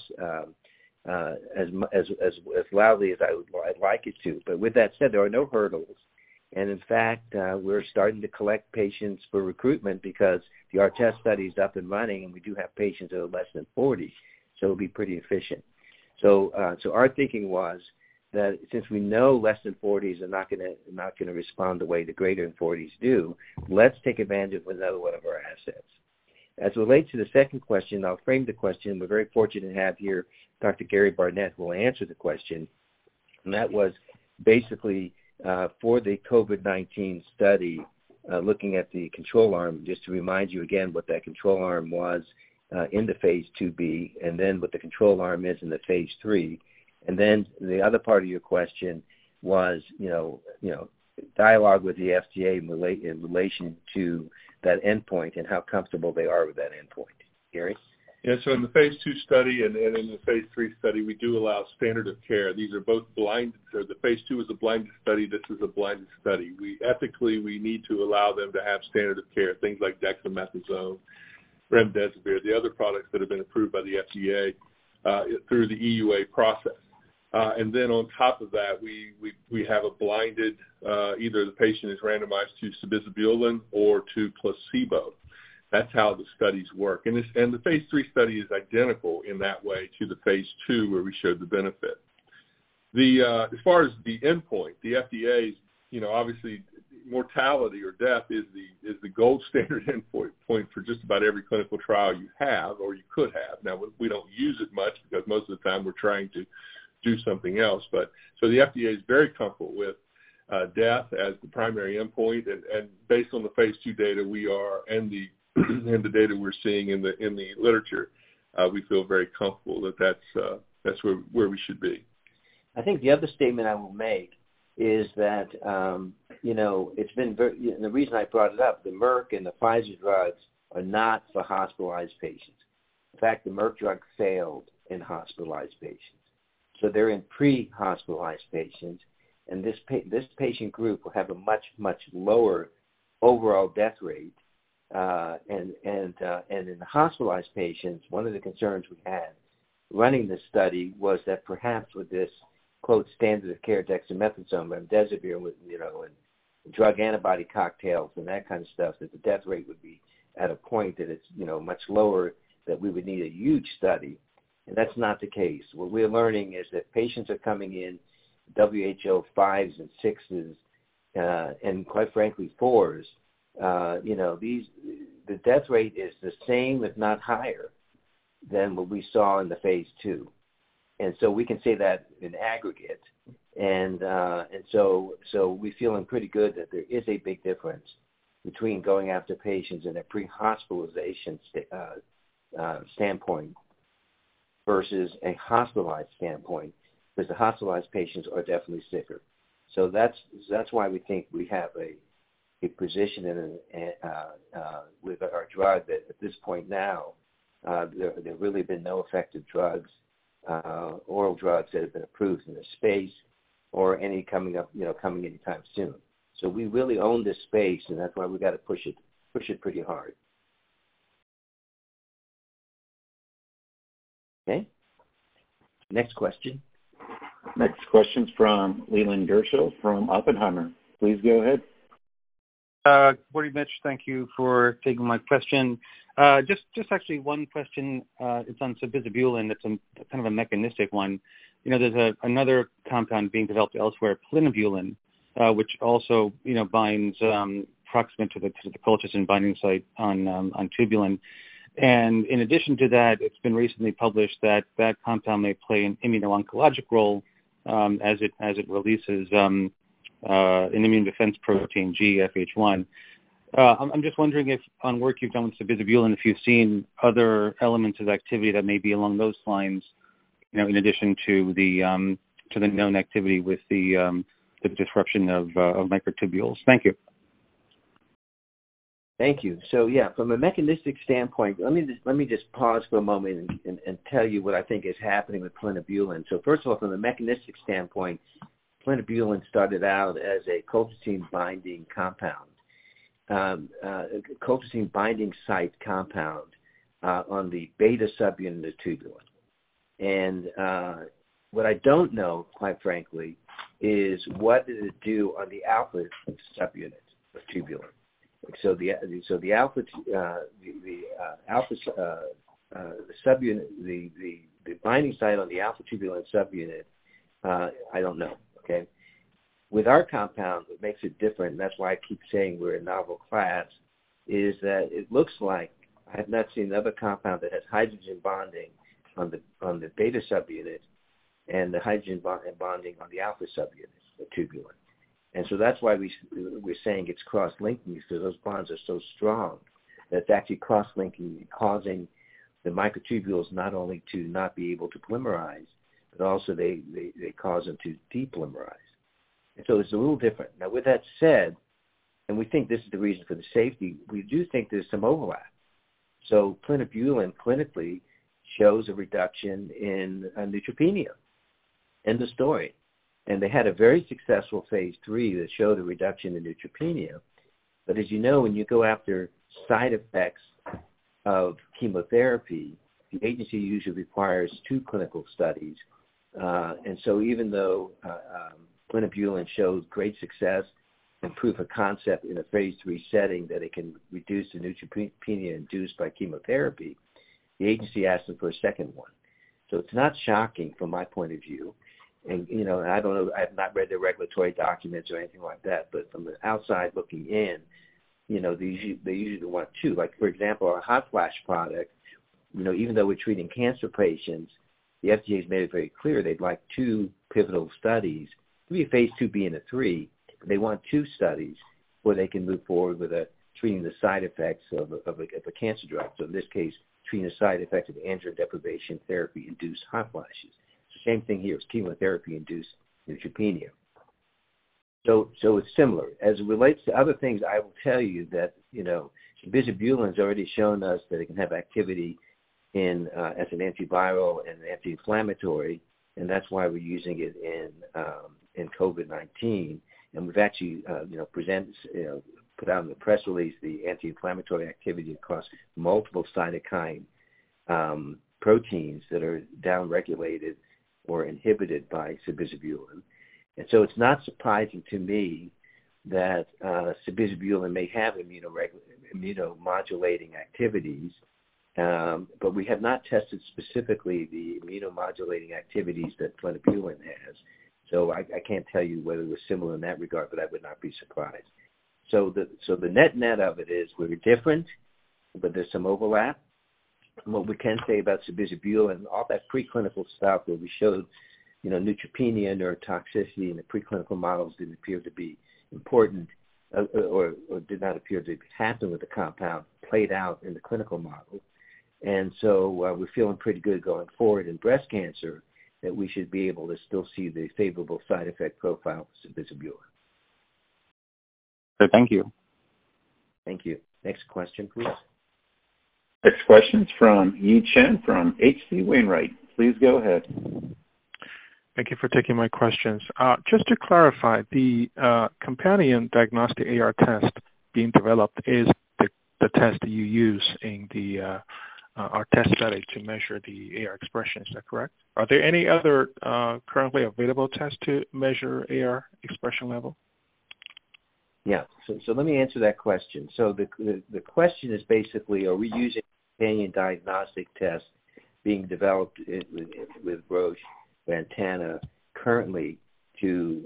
as loudly as I'd like it to. But with that said, there are no hurdles. And in fact, we're starting to collect patients for recruitment because the ARTEST study is up and running, and we do have patients that are less than 40, so it'll be pretty efficient. So our thinking was that since we know less than 40s are not going to respond the way the greater than 40s do, let's take advantage of another one of our assets. As it relates to the second question, I'll frame the question. We're very fortunate to have here Dr. Gary Barnett, who will answer the question, and that was basically for the COVID-19 study, looking at the control arm, just to remind you again what that control arm was in the phase 2B, and then what the control arm is in the phase 3. And then the other part of your question was, dialogue with the FDA in relation to that endpoint and how comfortable they are with that endpoint. Gary? Yeah, so in the phase 2 study and in the phase 3 study, we do allow standard of care. These are both blinded. So the phase 2 is a blinded study. This is a blinded study. Ethically, we need to allow them to have standard of care, things like dexamethasone, remdesivir, the other products that have been approved by the FDA through the EUA process. And then on top of that, we have a blinded, either the patient is randomized to sabizabulin or to placebo. That's how the studies work. And the phase 3 study is identical in that way to the phase 2 where we showed the benefit. As far as the endpoint, the FDA's, obviously mortality or death is the gold standard endpoint for just about every clinical trial you have or you could have. Now, we don't use it much because most of the time we're trying to do something else. But so the FDA is very comfortable with death as the primary endpoint, and based on the phase 2 data and the data we're seeing in the literature, we feel very comfortable that that's where we should be. I think the other statement I will make is that it's been very. The reason I brought it up, the Merck and the Pfizer drugs are not for hospitalized patients. In fact, the Merck drug failed in hospitalized patients. So they're in pre-hospitalized patients, and this patient group will have a much, much lower overall death rate. And in the hospitalized patients, one of the concerns we had running this study was that perhaps with this, quote, standard of care dexamethasone, remdesivir, with, and drug antibody cocktails and that kind of stuff, that the death rate would be at a point that it's, much lower, that we would need a huge study. And that's not the case. What we're learning is that patients are coming in WHO 5s and 6s, and quite frankly 4s. The death rate is the same, if not higher, than what we saw in the phase 2. And so we can say that in aggregate. And so we're feeling pretty good that there is a big difference between going after patients in a pre-hospitalization standpoint versus a hospitalized standpoint, because the hospitalized patients are definitely sicker. So that's why we think we have a position with our drug that at this point now, there have really been no effective drugs, oral drugs that have been approved in this space, or any coming anytime soon. So we really own this space, and that's why we got to push it pretty hard. Okay. Next question. Next question's from Leland Gershell from Oppenheimer. Please go ahead. Good morning, Mitch. Thank you for taking my question. Just actually one question. It's on sabizabulin. It's kind of a mechanistic one. There's another compound being developed elsewhere, plinabulin, which also binds proximate to the colchicine binding site on tubulin. And in addition to that, it's been recently published that compound may play an immuno-oncologic role as it releases an immune defense protein, GEF-H1. I'm just wondering if, on work you've done with sabizabulin, if you've seen other elements of activity that may be along those lines, in addition to the known activity with the disruption of microtubules. Thank you. Thank you. So yeah, from a mechanistic standpoint, let me just pause for a moment and tell you what I think is happening with plinabulin. So first of all, from a mechanistic standpoint, plinabulin started out as a colchicine binding compound, colchicine binding site compound on the beta subunit of tubulin. And what I don't know, quite frankly, is what did it do on the alpha subunit of tubulin. So the alpha subunit, the binding site on the alpha tubulin subunit, I don't know. Okay, with our compound, what makes it different, and that's why I keep saying we're a novel class, is that it looks like I have not seen another compound that has hydrogen bonding on the beta subunit and the hydrogen bonding on the alpha subunit of tubulin. And so that's why we're saying it's cross-linking, because those bonds are so strong that it's actually cross-linking, causing the microtubules not only to not be able to polymerize, but also they cause them to depolymerize. And so it's a little different. Now, with that said, and we think this is the reason for the safety, we do think there's some overlap. So plinabulin clinically shows a reduction in neutropenia. End of story. And they had a very successful phase 3 that showed a reduction in neutropenia. But as you know, when you go after side effects of chemotherapy, the agency usually requires 2 clinical studies. And so even though plinabulin showed great success and proof of concept in a phase 3 setting that it can reduce the neutropenia induced by chemotherapy, the agency asked them for a second one. So it's not shocking from my point of view. And, I don't know, I have not read the regulatory documents or anything like that, but from the outside looking in, they usually want 2. Like, for example, our hot flash product, even though we're treating cancer patients, the FDA has made it very clear they'd like 2 pivotal studies, maybe a phase 2B and a 3, but they want 2 studies where they can move forward with treating the side effects of a cancer drug. So in this case, treating the side effects of androgen deprivation therapy-induced hot flashes. Same thing here. It's chemotherapy-induced neutropenia. So it's similar. As it relates to other things, I will tell you that, sabizabulin has already shown us that it can have activity as an antiviral and anti-inflammatory, and that's why we're using it in COVID-19. And we've actually, put out in the press release the anti-inflammatory activity across multiple cytokine proteins that are downregulated or inhibited by sabizabulin. And so it's not surprising to me that sabizabulin may have immunomodulating activities, but we have not tested specifically the immunomodulating activities that plinabulin has. So I can't tell you whether it was similar in that regard, but I would not be surprised. So the net of it is we're different, but there's some overlap. And what we can say about sabizabulin, all that preclinical stuff where we showed, neutropenia, neurotoxicity in the preclinical models didn't appear to be important or did not appear to happen with the compound, played out in the clinical model. And so we're feeling pretty good going forward in breast cancer that we should be able to still see the favorable side effect profile of sabizabulin. Thank you. Thank you. Next question, please. Next question is from Yi Chen from H.C. Wainwright. Please go ahead. Thank you for taking my questions. Just to clarify, the companion diagnostic AR test being developed is the test that you use in our test study to measure the AR expression. Is that correct? Are there any other currently available tests to measure AR expression level? Yeah, so let me answer that question. So the question is basically, are we using a companion diagnostic test being developed with Roche Ventana currently to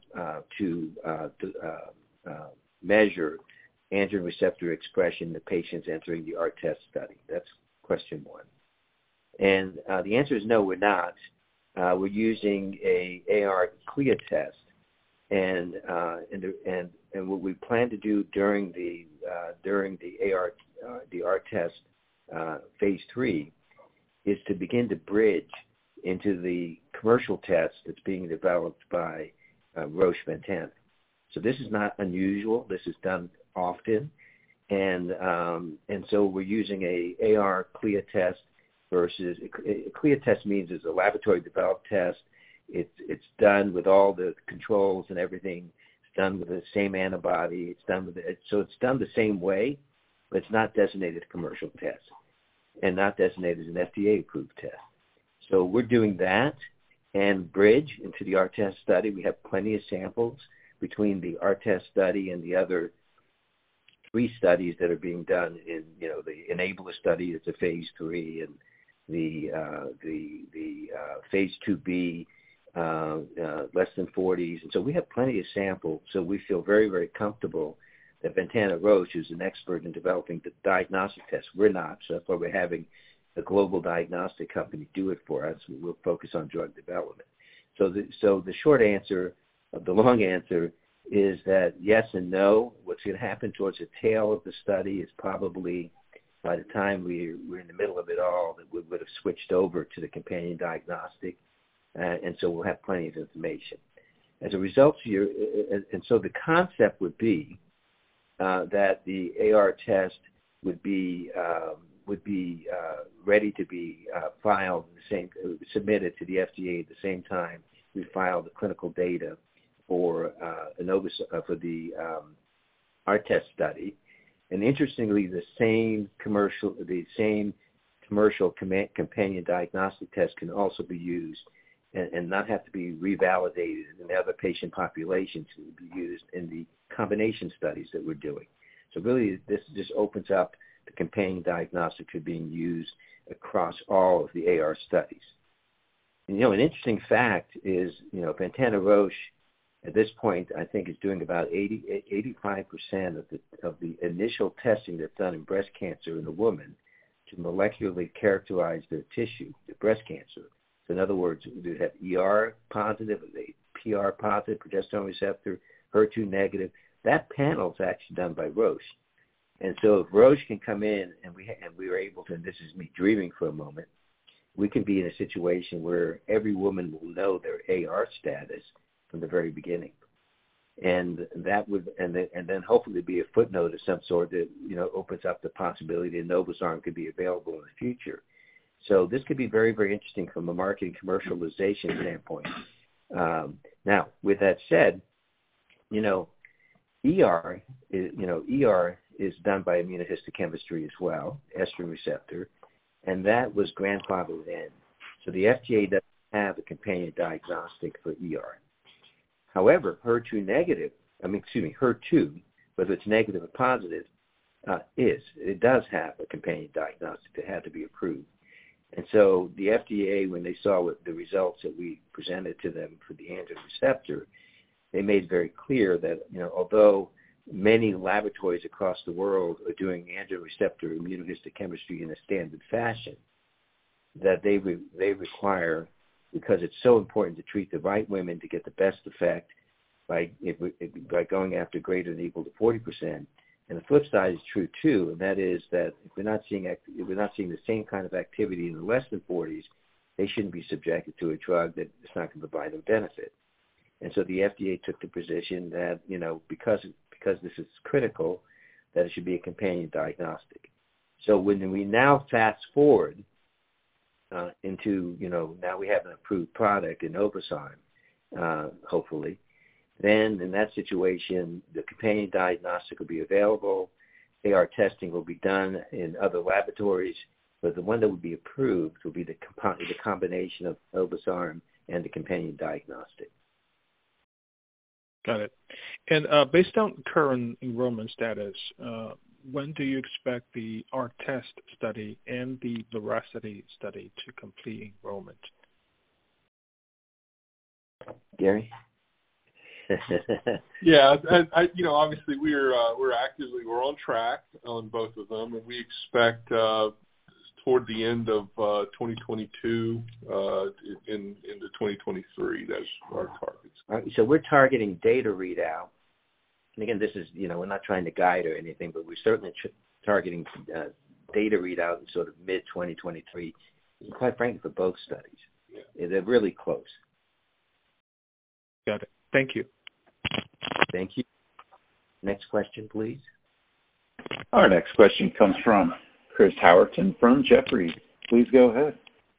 measure androgen receptor expression in patients entering the ART-TEST study? That's question 1. And the answer is no, we're not. We're using a AR CLIA test. And what we plan to do during the ARTEST phase 3 is to begin to bridge into the commercial test that's being developed by Roche Ventana. So this is not unusual. This is done often, and so we're using a AR CLIA test versus a CLIA test means it's a laboratory developed test. It's done with all the controls and everything. It's done with the same antibody. It's done with it, so it's done the same way, but it's not designated a commercial test and not designated as an FDA-approved test. So we're doing that and bridge into the ARTEST study. We have plenty of samples between the ARTEST study and the other 3 studies that are being done in, the Enabler study. It's a phase 3, and the phase 2B, less than 40s. And so we have plenty of samples. So we feel very, very comfortable that Ventana Roche is an expert in developing the diagnostic tests. We're not, so that's why we're having a global diagnostic company do it for us. We'll focus on drug development. So the short answer, the long answer, is that yes and no. What's going to happen towards the tail of the study is probably by the time we're in the middle of it all, that we would have switched over to the companion diagnostic, and so we'll have plenty of information. As a result, and so the concept would be that the AR test would be ready to be filed submitted to the FDA at the same time we file the clinical data for the ARTEST study. And interestingly, the same commercial companion diagnostic test can also be used and not have to be revalidated in the other patient populations to be used in the combination studies that we're doing. So really, this just opens up the companion diagnostic for being used across all of the AR studies. And, an interesting fact is, Ventana Roche at this point, I think, is doing about 85% of the initial testing that's done in breast cancer in a woman to molecularly characterize their tissue, the breast cancer. So in other words, they have ER positive, PR positive, progesterone receptor, HER2 negative. That panel is actually done by Roche. And so if Roche can come in and we are able to, and this is me dreaming for a moment, we can be in a situation where every woman will know their AR status from the very beginning. And that would, and then hopefully be a footnote of some sort that, opens up the possibility that Enobosarm could be available in the future. So this could be very, very interesting from a marketing commercialization standpoint. Now, with that said, ER is done by immunohistochemistry as well, estrogen receptor, and that was grandfathered in. So the FDA doesn't have a companion diagnostic for ER. However, HER2, whether it's negative or positive, it does have a companion diagnostic that had to be approved. And so the FDA, when they saw the results that we presented to them for the androgen receptor, they made very clear that, although many laboratories across the world are doing androgen receptor immunohistochemistry in a standard fashion, that they require, because it's so important to treat the right women to get the best effect by going after greater than or equal to 40%. And the flip side is true too, and that is that if we're not seeing the same kind of activity in the less than 40s, they shouldn't be subjected to a drug that is not going to provide them benefit. And so the FDA took the position that, because this is critical, that it should be a companion diagnostic. So when we now fast forward into, now we have an approved product in Enobosarm, hopefully, then in that situation, the companion diagnostic will be available. AR testing will be done in other laboratories, but the one that will be approved will be the combination of Enobosarm and the companion diagnostic. Got it. And based on current enrollment status, when do you expect the ARTEST study and the Veracity study to complete enrollment? Gary? Yeah, and obviously we're on track on both of them, and we expect toward the end of 2022 into 2023. That's our targets. All right, so we're targeting data readout. And again, this is, we're not trying to guide or anything, but we're certainly targeting data readout in sort of mid-2023, quite frankly, for both studies. Yeah. They're really close. Got it. Thank you. Thank you. Next question, please. Our next question comes from Chris Howerton from Jefferies. Please go ahead.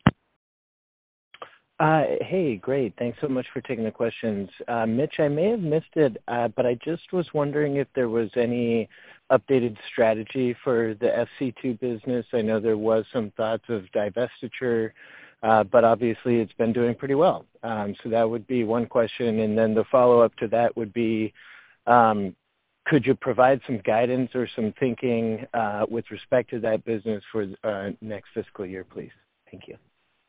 Hey, great. Thanks so much for taking the questions. Mitch, I may have missed it, but I just was wondering if there was any updated strategy for the FC2 business. I know there was some thoughts of divestiture, but obviously it's been doing pretty well. So that would be one question. And then the follow-up to that would be, could you provide some guidance or some thinking with respect to that business for next fiscal year, please? Thank you.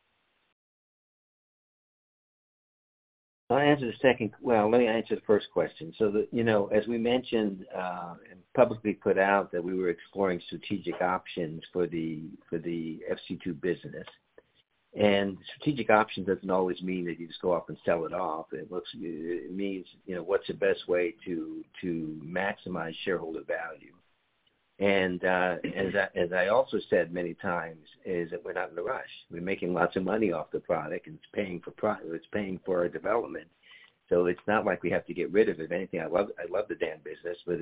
I'll answer the second. Well, let me answer the first question. So, as we mentioned and publicly put out that we were exploring strategic options for the FC2 business. And strategic option doesn't always mean that you just go off and sell it off. It means, what's the best way to maximize shareholder value. And as I also said many times, is that we're not in a rush. We're making lots of money off the product, and it's paying for our development. So it's not like we have to get rid of it. If anything, I love the damn business, but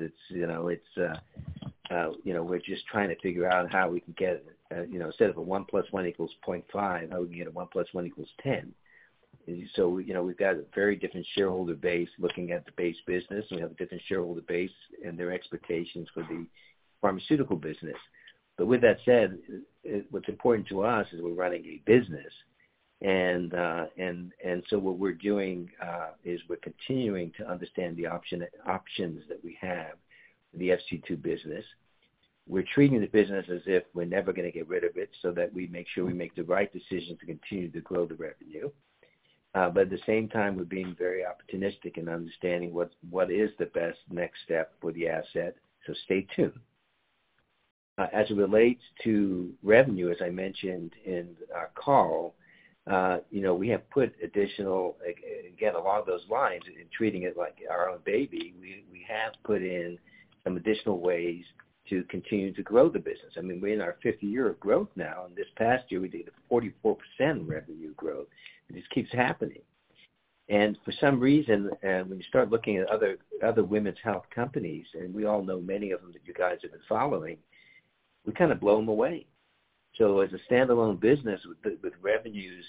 we're just trying to figure out how we can get, instead of a 1 + 1 = 0.5, how we can get a 1 + 1 = 10. So, we've got a very different shareholder base looking at the base business. And we have a different shareholder base and their expectations for the pharmaceutical business. But with that said, what's important to us is we're running a business. And so what we're doing is we're continuing to understand the options that we have for the FC2 business. We're treating the business as if we're never going to get rid of it, so that we make sure we make the right decisions to continue to grow the revenue. But at the same time, we're being very opportunistic in understanding what is the best next step for the asset. So stay tuned. As it relates to revenue, as I mentioned in our call, we have put additional, again, along those lines, in treating it like our own baby, we have put in some additional ways to continue to grow the business. I mean, we're in our 5th year of growth now, and this past year we did a 44% revenue growth. It just keeps happening. And for some reason, when you start looking at other women's health companies, and we all know many of them that you guys have been following, we kind of blow them away. So as a standalone business with revenues,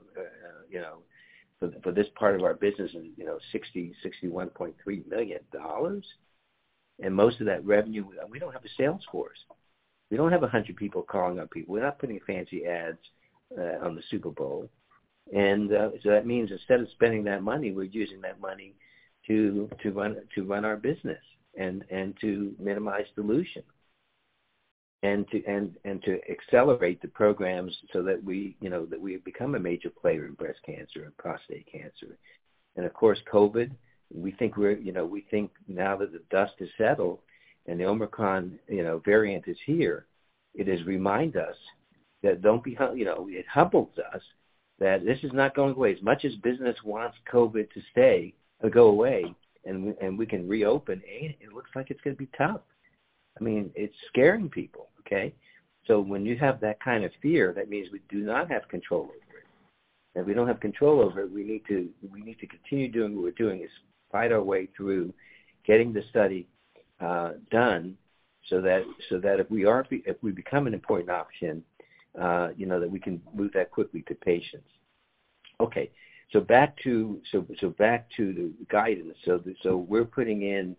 for this part of our business, $61.3 million, and most of that revenue, we don't have a sales force. We don't have 100 people calling up people. We're not putting fancy ads on the Super Bowl, and so that means instead of spending that money, we're using that money to run our business and to minimize dilution. And to accelerate the programs so that we become a major player in breast cancer and prostate cancer. And of course, COVID, we think now that the dust has settled and the Omicron, variant is here, it has reminded us that it humbles us that this is not going away. As much as business wants COVID to go away, and we can reopen, it looks like it's going to be tough. I mean, it's scaring people, okay? So when you have that kind of fear, that means we do not have control over it. And if we don't have control over it, we need to continue doing what we're doing, is fight our way through getting the study done, so that if we become an important option, that we can move that quickly to patients. Okay, so back to the guidance. So we're putting in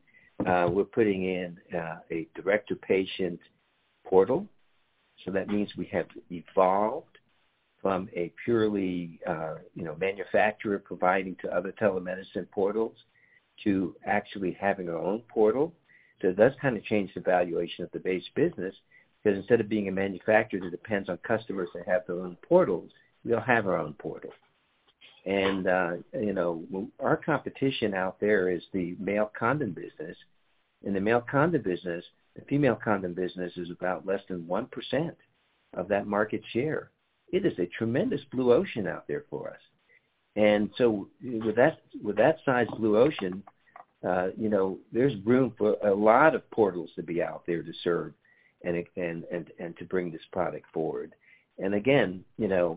a direct-to-patient portal. So that means we have evolved from a purely, manufacturer providing to other telemedicine portals to actually having our own portal. So it does kind of change the valuation of the base business, because instead of being a manufacturer that depends on customers that have their own portals, we'll have our own portal. And, our competition out there is the male condom business. In the male condom business, the female condom business is about less than 1% of that market share. It is a tremendous blue ocean out there for us. And so with that size blue ocean, there's room for a lot of portals to be out there to serve and to bring this product forward. And again,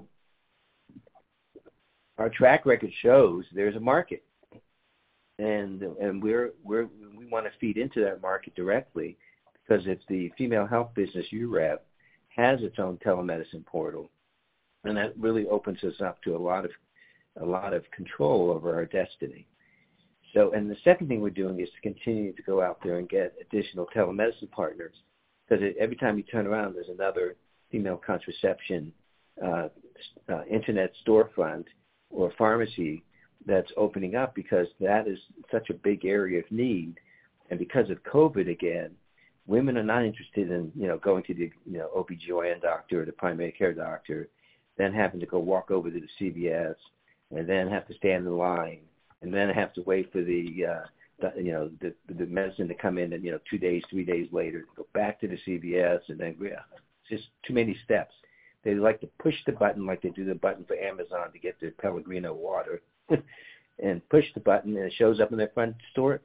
our track record shows there's a market, and we want to feed into that market directly, because if the female health business you rep has its own telemedicine portal, then that really opens us up to a lot of control over our destiny. So, and the second thing we're doing is to continue to go out there and get additional telemedicine partners, because every time you turn around, there's another female contraception internet storefront or pharmacy that's opening up, because that is such a big area of need. And because of COVID again, women are not interested in, going to the, OBGYN doctor or the primary care doctor, then having to go walk over to the CVS and then have to stand in line and then have to wait for the medicine to come in and, 2 days, 3 days later, go back to the CVS, and then, it's just too many steps. They like to push the button like they do the button for Amazon to get their Pellegrino water and push the button, and it shows up in their front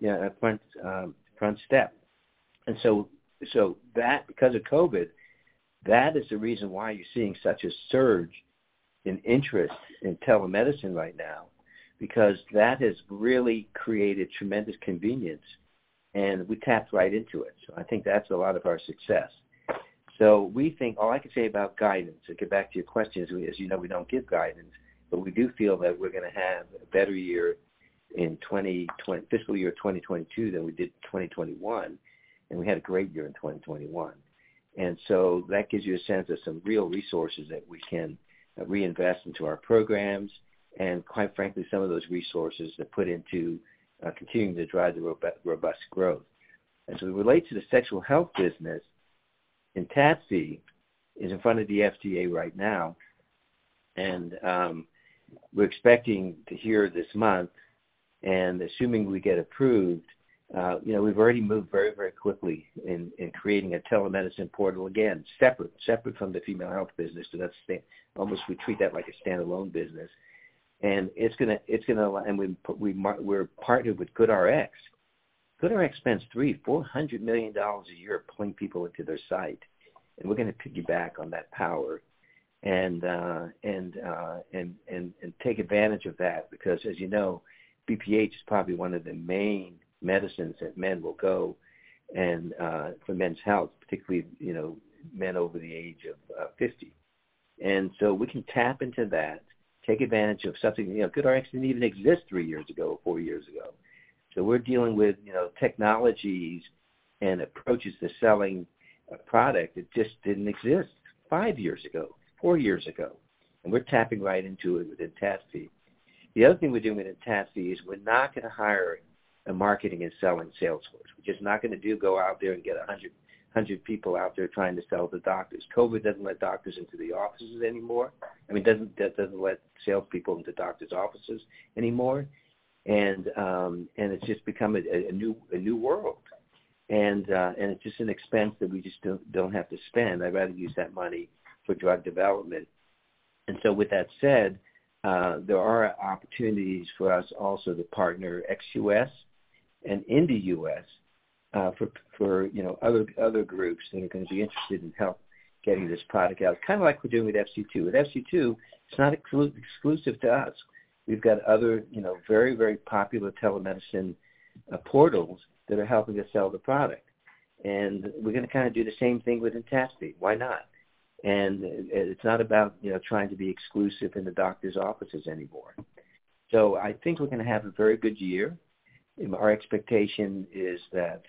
step. And so that, because of COVID, that is the reason why you're seeing such a surge in interest in telemedicine right now, because that has really created tremendous convenience, and we tapped right into it. So I think that's a lot of our success. So we think, all I can say about guidance, to get back to your question, is, as you know, we don't give guidance, but we do feel that we're going to have a better year in fiscal year 2022 than we did 2021, and we had a great year in 2021. And so that gives you a sense of some real resources that we can reinvest into our programs, and quite frankly, some of those resources that put into continuing to drive the robust growth. As we relate to the sexual health business, ENTADFI is in front of the FDA right now, and we're expecting to hear this month, and assuming we get approved, we've already moved very, very quickly in creating a telemedicine portal, again, separate from the female health business. So that's almost, we treat that like a standalone business, and we're partnered with GoodRx. GoodRx spends $400 million a year pulling people into their site, and we're going to piggyback on that power and take advantage of that, because, as you know, BPH is probably one of the main medicines that men will go and for men's health, particularly men over the age of 50, and so we can tap into that, take advantage of something. GoodRx didn't even exist 3 years ago or 4 years ago. So we're dealing with, technologies and approaches to selling a product that just didn't exist 5 years ago, 4 years ago. And we're tapping right into it with ENTADFI. The other thing we're doing with ENTADFI is we're not going to hire a marketing and selling sales force. We're just not going to go out there and get 100 people out there trying to sell to doctors. COVID doesn't let doctors into the offices anymore. I mean, doesn't let salespeople into doctors' offices anymore. And it's just become a new world, and it's just an expense that we just don't have to spend. I'd rather use that money for drug development. And so, with that said, there are opportunities for us also to partner ex-US and in the US for other groups that are going to be interested in help getting this product out. Kind of like we're doing with FC2. With FC2, it's not exclusive to us. We've got other, very, very popular telemedicine portals that are helping us sell the product. And we're going to kind of do the same thing with ENTADFI. Why not? And it's not about, trying to be exclusive in the doctor's offices anymore. So I think we're going to have a very good year. Our expectation is that,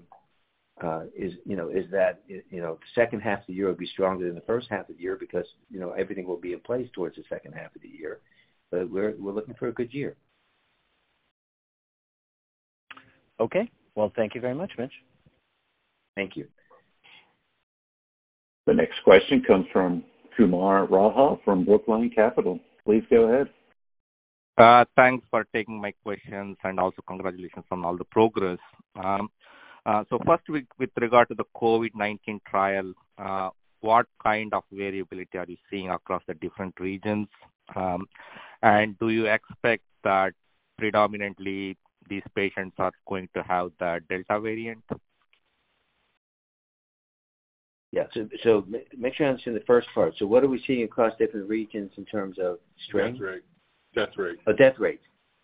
the second half of the year will be stronger than the first half of the year, because, everything will be in place towards the second half of the year. But we're looking for a good year. Okay. Well, thank you very much, Mitch. Thank you. The next question comes from Kumar Raja from Brookline Capital. Please go ahead. Thanks for taking my questions, and also congratulations on all the progress. So first, with regard to the COVID-19 trial, what kind of variability are you seeing across the different regions? And do you expect that predominantly these patients are going to have the Delta variant? Yeah. So make sure I understand the first part. So what are we seeing across different regions in terms of strain? Death rate. Oh, death rate.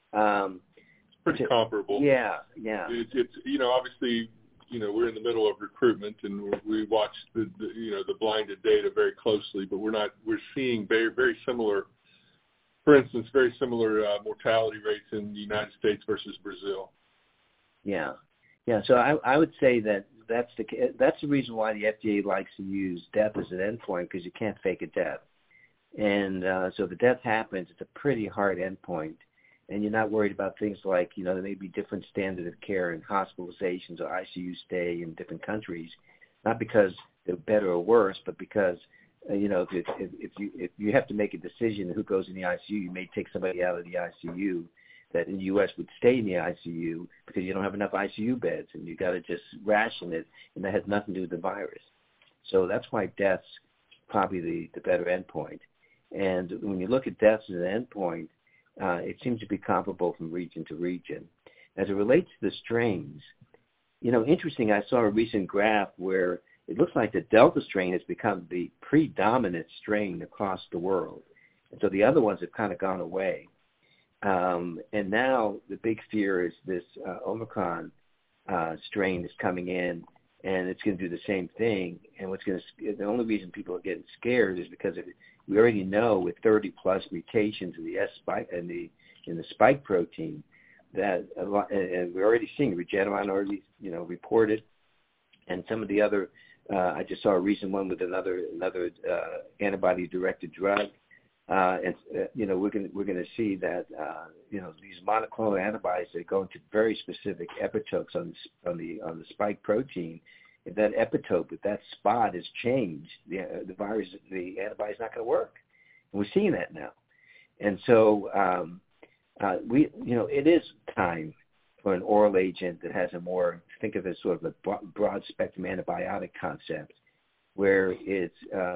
Pretty comparable. Yeah. It's obviously, we're in the middle of recruitment and we watch the blinded data very closely, but we're seeing very, very similar, for instance, very similar mortality rates in the United States versus Brazil. Yeah. So I would say that's the reason why the FDA likes to use death as an endpoint, because you can't fake a death. And so if the death happens, it's a pretty hard endpoint. And you're not worried about things like, there may be different standard of care in hospitalizations or ICU stay in different countries, not because they're better or worse, but because, if you have to make a decision who goes in the ICU, you may take somebody out of the ICU that in the U.S. would stay in the ICU because you don't have enough ICU beds, and you got to just ration it, and that has nothing to do with the virus. So that's why death's probably the better endpoint. And when you look at deaths as an endpoint, it seems to be comparable from region to region. As it relates to the strains, interesting, I saw a recent graph where it looks like the Delta strain has become the predominant strain across the world. And so the other ones have kind of gone away. And now the big fear is this Omicron strain is coming in, and it's going to do the same thing. And the only reason people are getting scared is because we already know with 30 plus mutations in the in the spike protein that and we're already seeing Regeneron already reported, and some of the other. I just saw a recent one with another antibody-directed drug. And we're going to see that these monoclonal antibodies that go into very specific epitopes on the spike protein. If that epitope, if that spot is changed, the antibody is not going to work. And we're seeing that now. And so it is time for an oral agent that has a more, think of it as sort of a broad spectrum antibiotic concept, where it's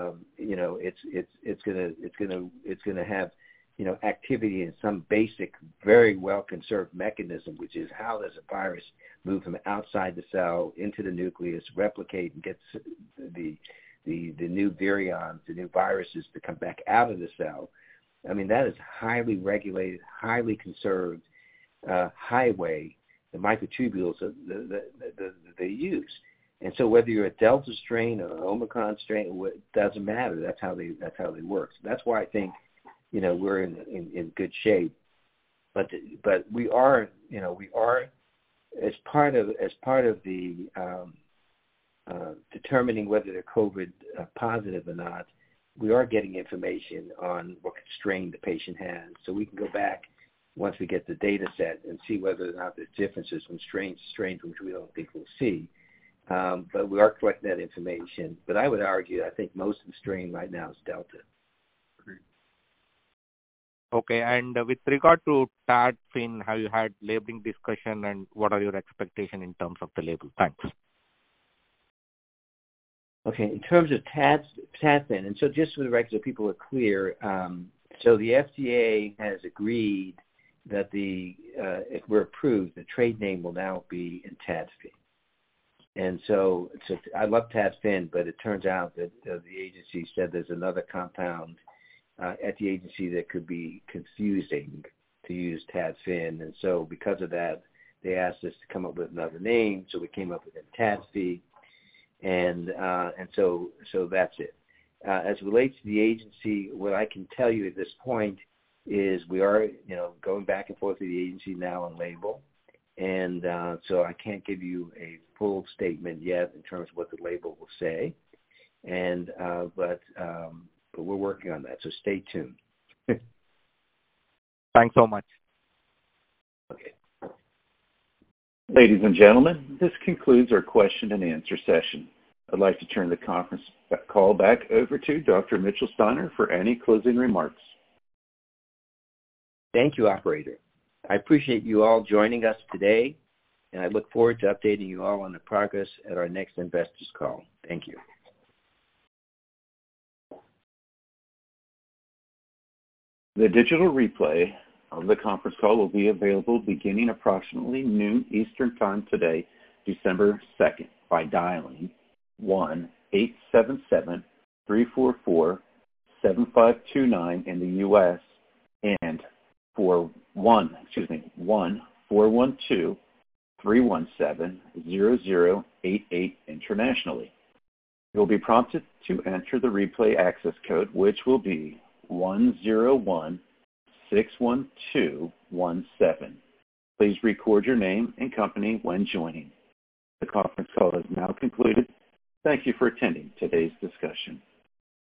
gonna have activity in some basic, very well conserved mechanism, which is how does a virus move from outside the cell into the nucleus, replicate, and get the new virions, the new viruses to come back out of the cell. I mean, that is highly regulated, highly conserved highway, the microtubules that they use. And so whether you're a Delta strain or an Omicron strain, it doesn't matter. That's how they work. So that's why I think, we're in good shape. But we are as part of the determining whether they're COVID positive or not, we are getting information on what strain the patient has. So we can go back once we get the data set and see whether or not there's differences from strain to strain, which we don't think we'll see. But we are collecting that information. But I would argue, I think most of the strain right now is Delta. Okay, and with regard to Tadfin, have you had labeling discussion, and what are your expectations in terms of the label? Thanks. Okay, in terms of Tadfin, and so just for the record, so people are clear, so the FDA has agreed that if we're approved, the trade name will now be Tadfin. And so I love Tadfin, but it turns out that the agency said there's another compound at the agency that could be confusing to use Tadfin. And so because of that, they asked us to come up with another name. So we came up with Tadfi. And so that's it. As it relates to the agency, what I can tell you at this point is we are, going back and forth with the agency now on label. And so I can't give you a full statement yet in terms of what the label will say. And but we're working on that. So stay tuned. Thanks so much. Okay. Ladies and gentlemen, this concludes our question and answer session. I'd like to turn the conference call back over to Dr. Mitchell Steiner for any closing remarks. Thank you, operator. I appreciate you all joining us today, and I look forward to updating you all on the progress at our next investors call. Thank you. The digital replay of the conference call will be available beginning approximately noon Eastern Time today, December 2nd, by dialing 1-877-344-7529 in the U.S. and 1-412-317-0088 internationally. You will be prompted to enter the replay access code, which will be 101-61217. Please record your name and company when joining. The conference call is now concluded. Thank you for attending today's discussion.